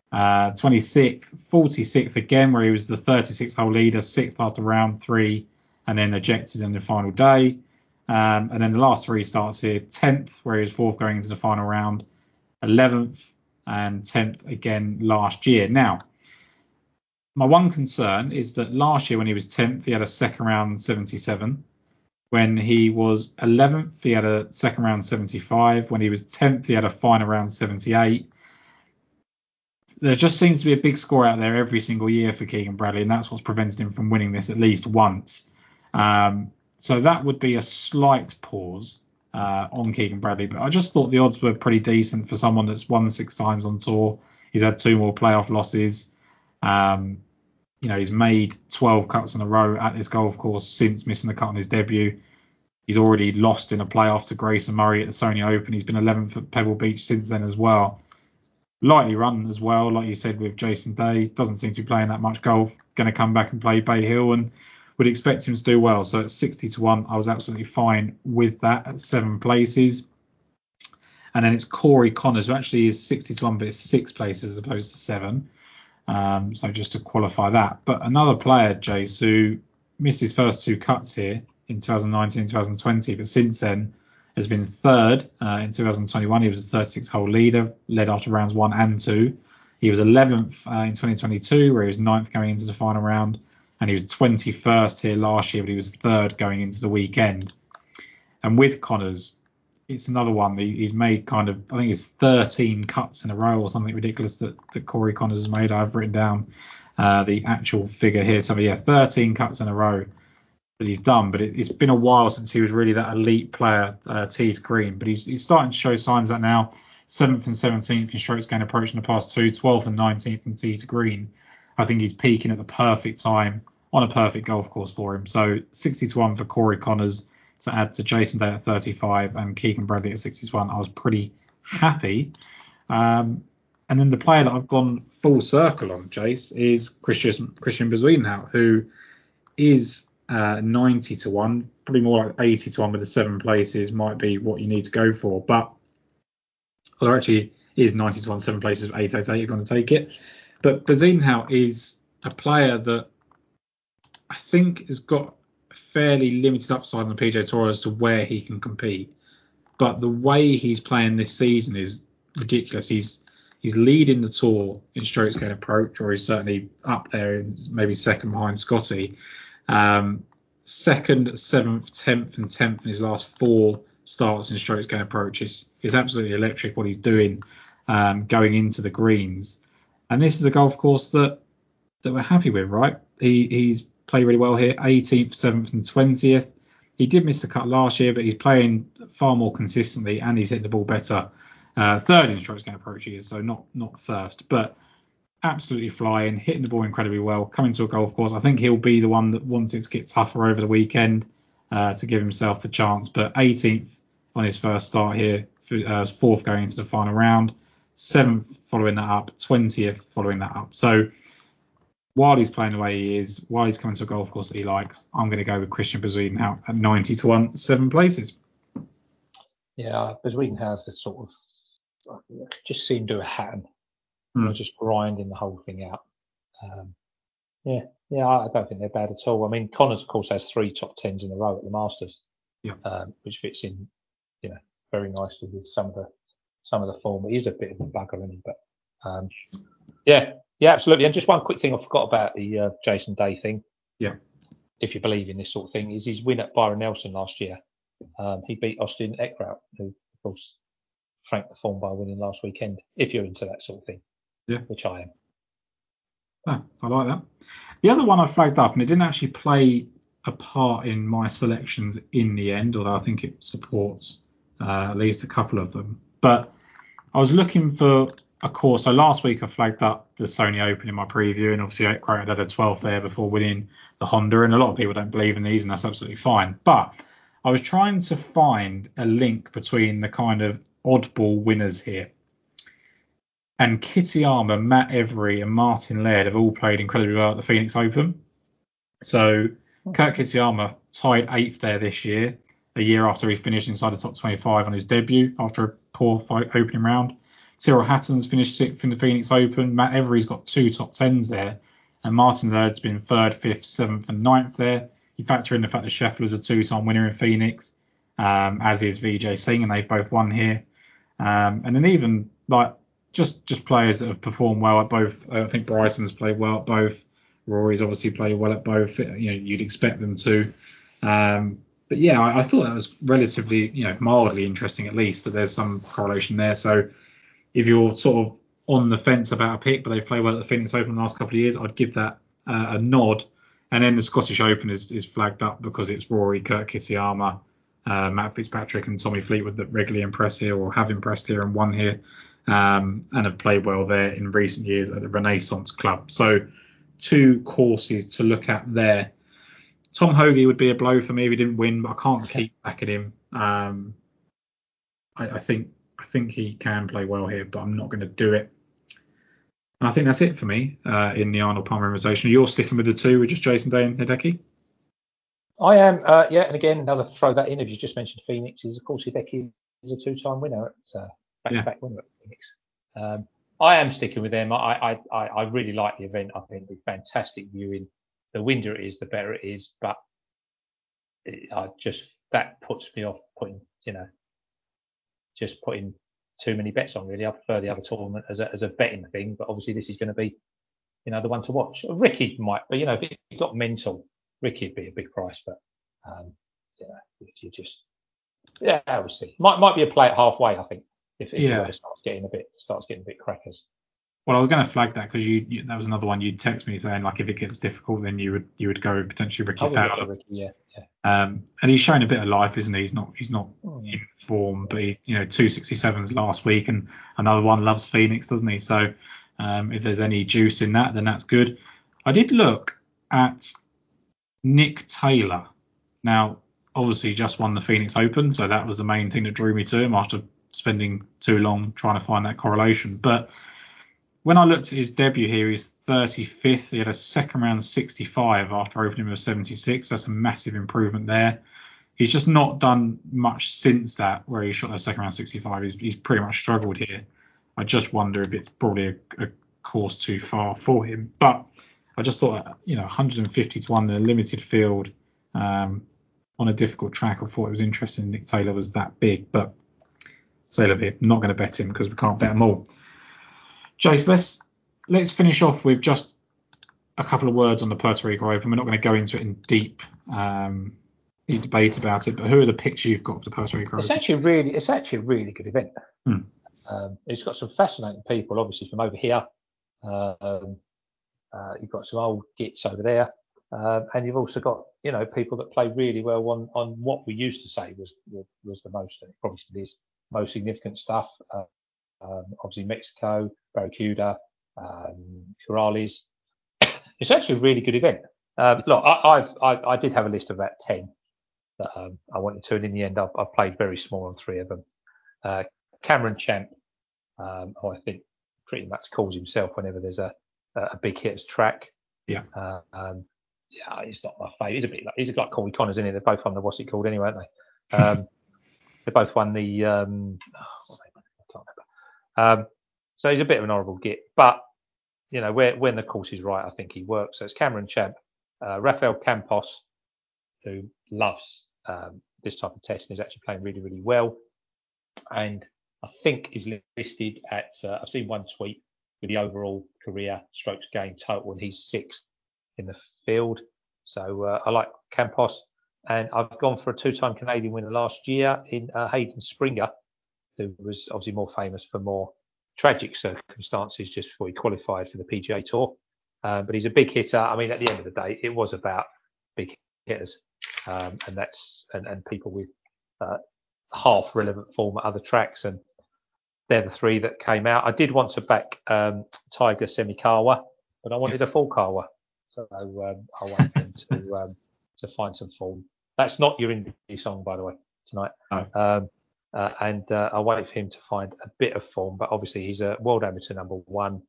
26th, 46th again, where he was the 36th hole leader, 6th after round 3, and then ejected in the final day. And then the last 3 starts here: 10th, where he was 4th going into the final round, 11th, and 10th again last year. Now, my one concern is that last year when he was 10th, he had a second round 77. When he was 11th, he had a second round 75. When he was 10th, he had a final round 78. There just seems to be a big score out there every single year for Keegan Bradley, and that's what's prevented him from winning this at least once. So that would be a slight pause on Keegan Bradley, but I just thought the odds were pretty decent for someone that's won 6 times on tour. He's had 2 more playoff losses. He's made 12 cuts in a row at this golf course since missing the cut on his debut. He's already lost in a playoff to Grayson Murray at the Sony Open. He's been 11th at Pebble Beach since then as well. Lightly run as well, like you said with Jason Day. Doesn't seem to be playing that much golf. Going to come back and play Bay Hill, and would expect him to do well. So at 60 to 1, I was absolutely fine with that at 7 places. And then it's Corey Connors, who actually is 60 to 1, but it's 6 places as opposed to 7. So just to qualify that. But another player, Jace, who missed his first 2 cuts here in 2019 and 2020, but since then has been third in 2021. He was the 36th hole leader, led after rounds 1 and 2. He was 11th in 2022, where he was 9th going into the final round. And he was 21st here last year, but he was 3rd going into the weekend. And with Connors, it's another one. He's made I think it's 13 cuts in a row or something ridiculous that Corey Connors has made. I've written down the actual figure here. So, 13 cuts in a row that he's done. But it's been a while since he was really that elite player, tee to green. But he's starting to show signs of that now. 7th and 17th in strokes gained approach in the past 2, 12th and 19th in tee to green. I think he's peaking at the perfect time on a perfect golf course for him. So 60 to 1 for Corey Connors to add to Jason Day at 35 and Keegan Bradley at 60 to 1. I was pretty happy. And then the player that I've gone full circle on, Jace, is Christian Bezuidenhout, who is 90 to 1, probably more like 80 to 1 with the 7 places might be what you need to go for. But there actually is 90 to 1, 7 places, 888 you're going to take it. But Bezuidenhout is a player that I think has got fairly limited upside on the PGA Tour as to where he can compete. But the way he's playing this season is ridiculous. He's leading the tour in strokes gained approach, or he's certainly up there, maybe second behind Scotty. 2nd, 7th, 10th, and 10th in his last 4 starts in strokes gained approach. It's absolutely electric what he's doing going into the greens. And this is a golf course that we're happy with, right? He's played really well here, 18th, 7th, and 20th. He did miss the cut last year, but he's playing far more consistently and he's hitting the ball better Third in strokes gained approach he is, so not first, but absolutely flying, hitting the ball incredibly well, coming to a golf course. I think he'll be the one that wants it to get tougher over the weekend to give himself the chance. But 18th on his first start here, fourth going into the final round, 7th following that up, 20th following that up. So while he's playing the way he is, while he's coming to a golf course that he likes, I'm going to go with Christian Bezuidenhout at 90-1, 7 places. Yeah, Bezuidenhout's the sort of just seemed to happen. Just grinding the whole thing out. I don't think they're bad at all. I mean, Connors, of course, has 3 top 10s in a row at the Masters, which fits in, very nicely with some of the form. He is a bit of a bugger, isn't he? But yeah, absolutely. And just one quick thing I forgot about the Jason Day thing. Yeah. If you believe in this sort of thing, is his win at Byron Nelson last year. He beat Austin Eckrout, who, of course, franked the form by winning last weekend. If you're into that sort of thing. Yeah. Which I am. I like that. The other one I flagged up, and it didn't actually play a part in my selections in the end, although I think it supports at least a couple of them. But I was looking for a course. So last week I flagged up the Sony Open in my preview, and obviously Eckrout had a 12th there before winning the Honda, and a lot of people don't believe in these, and that's absolutely fine. But I was trying to find a link between the kind of oddball winners here. And Kitayama, Matt Every, and Martin Laird have all played incredibly well at the Phoenix Open. So Kurt Kitayama tied 8th there this year, a year after he finished inside the top 25 on his debut after a poor opening round. Tyrrell Hatton's finished 6th in the Phoenix Open. Matt Every's got 2 top 10s there. And Martin Laird's been 3rd, 5th, 7th, and 9th there. You factor in the fact that Scheffler's a 2-time winner in Phoenix, as is Vijay Singh, and they've both won here. And then even like just players that have performed well at both. I think Bryson's played well at both. Rory's obviously played well at both. You'd expect them to. But yeah, I thought that was relatively, mildly interesting at least, that there's some correlation there. So if you're sort of on the fence about a pick, but they've played well at the Phoenix Open the last couple of years, I'd give that a nod. And then the Scottish Open is flagged up because it's Rory, Kurt Kitayama, Matt Fitzpatrick, and Tommy Fleetwood that regularly impress here or have impressed here and won here. And have played well there in recent years at the Renaissance Club. So 2 courses to look at there. Tom Hoge would be a blow for me if he didn't win, but I can't keep backing him. I think he can play well here, but I'm not going to do it. And I think that's it for me in the Arnold Palmer Invitational. You're sticking with the 2, with just Jason Day and Hideki? I am, and again, another throw that in. If you just mentioned Phoenix, of course Hideki is a 2-time winner. It's back-to-back winner at Phoenix. I am sticking with them. I really like the event. I think it's fantastic viewing. The windier it is, the better it is. But that puts me off putting too many bets on. Really, I prefer the other tournament as a betting thing. But obviously, this is going to be, the one to watch. Ricky might, but if it got mental, Ricky'd be a big price. But if you just, obviously, might be a play at halfway. I think. If the weather starts getting a bit crackers. Well, I was going to flag that because that was another one you'd text me saying like if it gets difficult, then you would go with potentially Ricky Fowler. Ricky, yeah. And he's shown a bit of life, isn't he? He's not in form, but he 267s last week, and another one loves Phoenix, doesn't he? So if there's any juice in that, then that's good. I did look at Nick Taylor. Now, obviously, just won the Phoenix Open, so that was the main thing that drew me to him after spending too long trying to find that correlation. But when I looked at his debut here, he's 35th. He had a second round 65 after opening with 76. That's a massive improvement there. He's just not done much since that, where he shot a second round 65. He's pretty much struggled here. I just wonder if it's probably a course too far for him. But I just thought, 150-1 in a limited field on a difficult track. I thought it was interesting Nick Taylor was that big, but say here, not going to bet him because we can't bet them all. Jace, let's finish off with just a couple of words on the Puerto Rico Open. We're not going to go into it in deep debate about it, but who are the picks you've got for the Puerto Rico Open? It's actually a really good event. It's got some fascinating people, obviously from over here. You've got some old gits over there, and you've also got people that play really well on what we used to say was the most, and it probably still is, most significant stuff. obviously Mexico, Barracuda, Corrales. It's actually a really good event. Look, I did have a list of about 10 that I wanted to, and in the end, I played very small on 3 of them. Cameron Champ, who I think pretty much calls himself whenever there's a big hitters track. Yeah. Yeah, he's not my favourite. He's a bit like like Corey Connors, isn't he? They're both on the what's it called anyway, aren't they? They both won the I can't remember. So he's a bit of an horrible git, but you know, when the course is right, I think he works. So it's Cameron Champ, Rafael Campos, who loves this type of test and is actually playing really, really well. And I think is listed at, I've seen one tweet with the overall career strokes gained total, and he's 6th in the field. So I like Campos. And I've gone for a 2-time Canadian winner last year in Hayden Springer, who was obviously more famous for more tragic circumstances just before he qualified for the PGA Tour. But he's a big hitter. I mean, at the end of the day, it was about big hitters, and people with half relevant form at other tracks, and they're the 3 that came out. I did want to back Tiger Semikawa, but I wanted a full Kawa, so I wanted him to find some form. That's not your indie song, by the way, tonight. No. And I wait for him to find a bit of form, but obviously he's a world amateur number 1,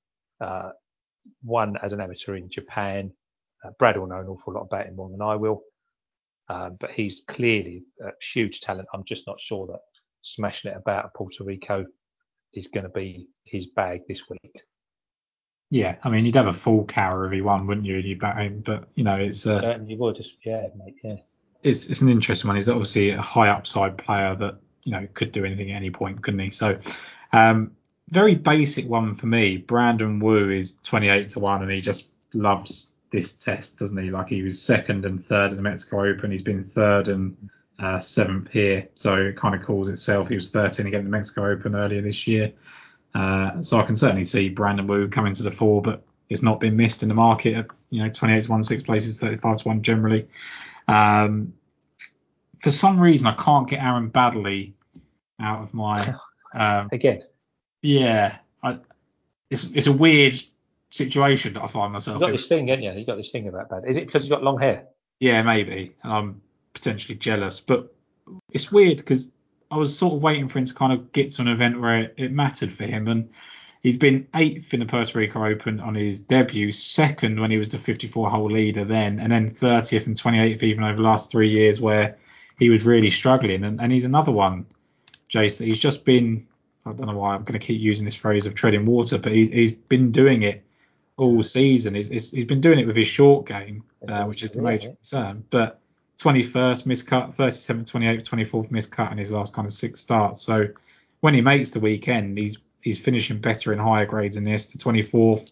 won as an amateur in Japan. Brad will know an awful lot about him more than I will, but he's clearly a huge talent. I'm just not sure that smashing it about at Puerto Rico is going to be his bag this week. Yeah, I mean, you'd have a full cower if he won, wouldn't you? And you bat him, but you know, it's certainly you would. Yeah, mate. Yeah. It's an interesting one. He's obviously a high upside player that, you know, could do anything at any point, couldn't he? So, very basic one for me. Brandon Wu is 28-1, and he just loves this test, doesn't he? Like, he was 2nd and 3rd in the Mexico Open. He's been 3rd and 7th here, so it kind of calls itself. He was 13 again in the Mexico Open earlier this year. So I can certainly see Brandon Wu coming to the fore, but it's not been missed in the market at, you know, 28-1, 6 places, 35-1 generally. For some reason, I can't get Aaron Baddeley out of my again. Yeah, it's a weird situation that I find myself in. You've got this thing, haven't you? You've got this thing about Bad. Is it because he's got long hair? Yeah, maybe. And I'm potentially jealous, but it's weird because I was sort of waiting for him to kind of get to an event where it mattered for him, and he's been 8th in the Puerto Rico Open on his debut, 2nd when he was the 54-hole leader then, and then 30th and 28th even over the last 3 years where he was really struggling. And he's another one, Jason. He's just been, I don't know why I'm going to keep using this phrase of treading water, but he's been doing it all season. He's been doing it with his short game, which is the major concern. But 21st miscut, 37th, 28th, 24th miscut in his last kind of 6 starts. So when he makes the weekend, he's finishing better in higher grades than this. The 24th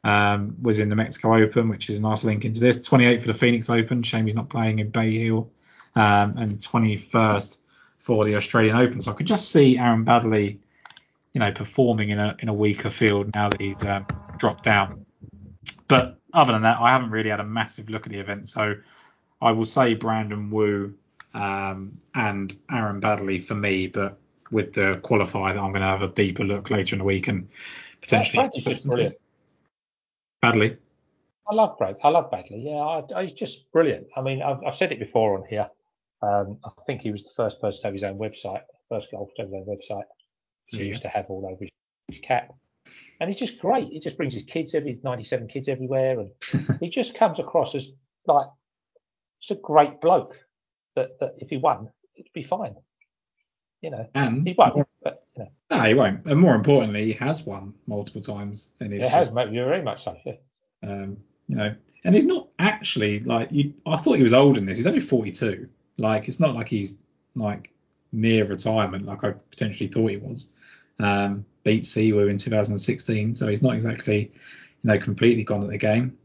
was in the Mexico Open, which is a nice link into this. 28th for the Phoenix Open. Shame he's not playing in Bay Hill. And 21st for the Australian Open. So I could just see Aaron Baddeley, you know, performing in a weaker field now that he's dropped down. But other than that, I haven't really had a massive look at the event. So I will say Brandon Wu and Aaron Baddeley for me, but with the qualifier that I'm going to have a deeper look later in the week and potentially put some brilliant. Baddeley. I love Baddeley. Yeah, he's just brilliant. I mean, I've said it before on here. I think he was the first person to have his own website, first golfer to have his own website. He used to have all over his cap. And he's just great. He just brings his kids, 97 kids everywhere. And he just comes across as like just a great bloke that if he won, it'd be fine. You know, and he won't, but you know. No, he won't. And more importantly, he has won multiple times in his. It has, very much so. Yeah. You know, and he's not actually like I thought he was older than this. He's only 42. Like, it's not like he's like near retirement like I potentially thought he was. Beat Siwoo in 2016, so he's not exactly, you know, completely gone at the game.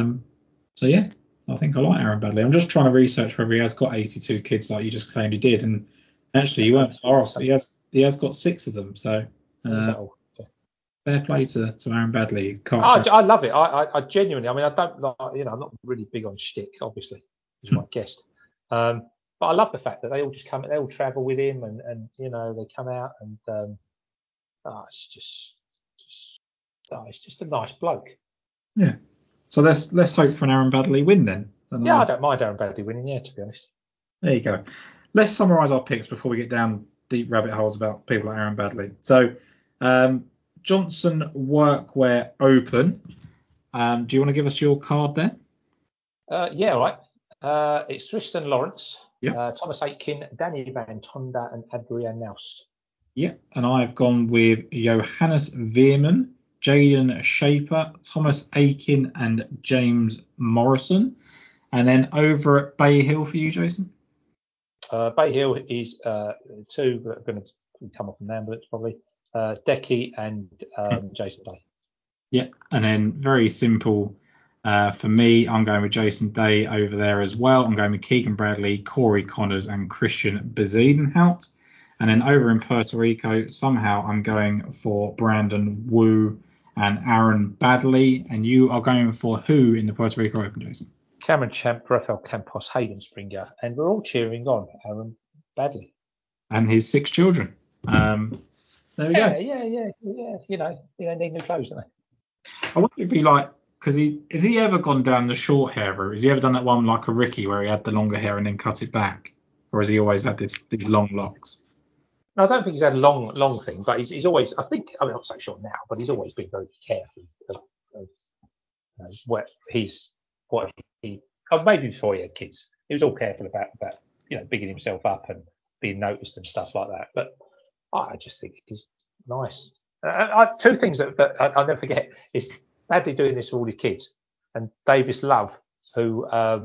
So yeah, I think I like Aaron Baddeley. I'm just trying to research whether he has got 82 kids like you just claimed he did, and actually he won't far off. He has got 6 of them. So fair play to Aaron Baddeley. I love it. I genuinely. I mean, I don't like. You know, I'm not really big on shtick. Obviously, he's my guest. But I love the fact that they all just come. They all travel with him, and you know they come out and It's just a nice bloke. Yeah. So let's hope for an Aaron Baddeley win then. I don't mind Aaron Baddeley winning. Yeah, to be honest. There you go. Let's summarise our picks before we get down deep rabbit holes about people like Aaron Baddeley. So, Johnson Workwear Open. Do you want to give us your card there? Yeah, all right. It's Tristan Lawrence, Yeah. Thomas Aitken, Danny Van Tonda, and Adrian Naus. Yeah, and I've gone with Johannes Veerman, Jaden Shaper, Thomas Aiken, and James Morrison. And then over at Bay Hill for you, Jason? Bay Hill is two that are going to come off in the ambulance probably. Decky and Jason Day. Yeah, and then very simple for me. I'm going with Jason Day over there as well. I'm going with Keegan Bradley, Corey Connors, and Christian Bezuidenhout. And then over in Puerto Rico, somehow I'm going for Brandon Wu and Aaron Baddeley. And you are going for who in the Puerto Rico Open, Jason? Cameron Champ, Rafael Campos, Hayden Springer, and we're all cheering on Aaron Baddeley. And his 6 children. There we go. Yeah. You know, they need new clothes, don't they? I wonder if because has he ever gone down the short hair route? Has he ever done that one like a Ricky where he had the longer hair and then cut it back? Or has he always had these long locks? No, I don't think he's had a long thing, but he's always, I'm not so sure now, but he's always been very careful of maybe before he had kids, he was all careful about bigging himself up and being noticed and stuff like that. But I just think he's nice. Two things that I'll never forget is Badly doing this for all his kids, and Davis Love, who I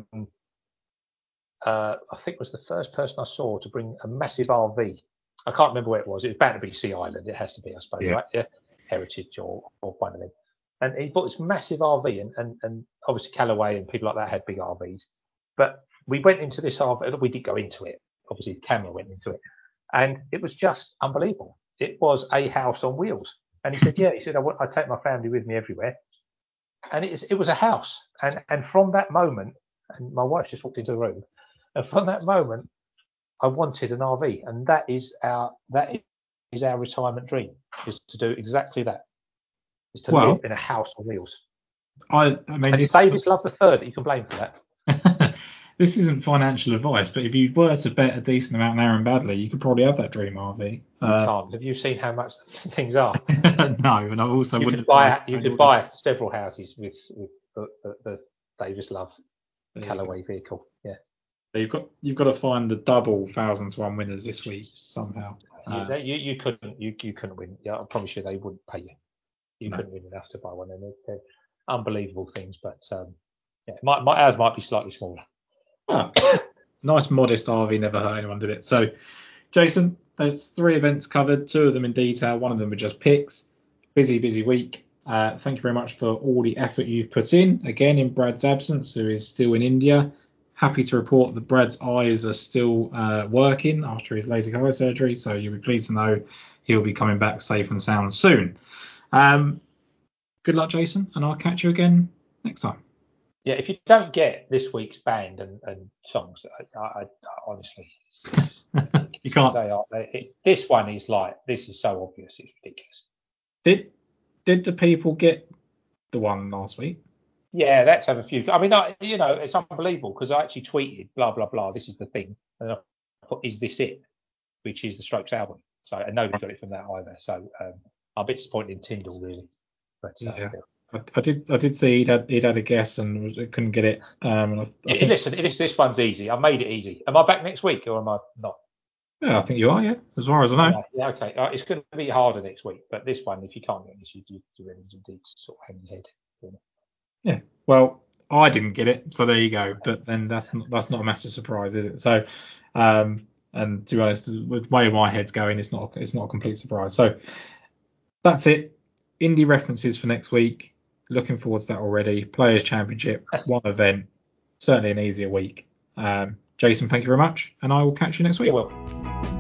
think was the first person I saw to bring a massive RV. I can't remember where it was. It was bound to be Sea Island. It has to be, I suppose, right? Yeah, Heritage or one of them. And he bought this massive RV, and obviously Callaway and people like that had big RVs. But we went into this RV. We did go into it. Obviously, the camera went into it, and it was just unbelievable. It was a house on wheels. And he said, "Yeah," he said, "I take my family with me everywhere." And it was a house. And from that moment, and my wife just walked into the room, and from that moment, I wanted an RV, and that is our retirement dream, is to do exactly that. Is to live in a house on wheels. I mean, it's Davis Love the third that you can blame for that. This isn't financial advice, but if you were to bet a decent amount on Aaron Baddeley, you could probably have that dream RV. You can't. Have you seen how much things are? No, and I also you wouldn't. You could buy several houses with the Davis Love Callaway vehicle. Yeah. So you've got to find the double 1,000-to-1 winners this week somehow. You couldn't win. Yeah, I promise you they wouldn't pay you. You couldn't win enough to buy one. And they're unbelievable things, but ours might be slightly smaller. Oh, nice modest RV, never hurt anyone, did it? So, Jason, that's 3 events covered, 2 of them in detail, 1 of them were just picks. Busy week. Thank you very much for all the effort you've put in. Again, in Brad's absence, who is still in India. Happy to report that Brad's eyes are still working after his LASIK eye surgery, so you'll be pleased to know he'll be coming back safe and sound soon. Good luck, Jason, and I'll catch you again next time. Yeah, if you don't get this week's band and songs, I honestly, you can't. This one is this is so obvious, it's ridiculous. Did the people get the one last week? Yeah, that's have a few. I mean, it's unbelievable because I actually tweeted blah blah blah. This is the thing, and I put, "Is this it?" Which is the Strokes album. So and nobody got it from that either. So I'm a bit disappointed in Tyndall really. But yeah. I did see he'd had a guess and couldn't get it. Listen, this one's easy. I made it easy. Am I back next week or am I not? Yeah, I think you are. Yeah, as far as I know. Yeah, okay. It's going to be harder next week, but this one, if you can't get this, you really need to sort of hang your head. Yeah. Well, I didn't get it, so there you go. But then that's not a massive surprise, is it? So, and to be honest, with the way my head's going, it's not a complete surprise. So that's it. Indie references for next week. Looking forward to that already. Players Championship, 1 event. Certainly an easier week. Jason, thank you very much, and I will catch you next week. You will.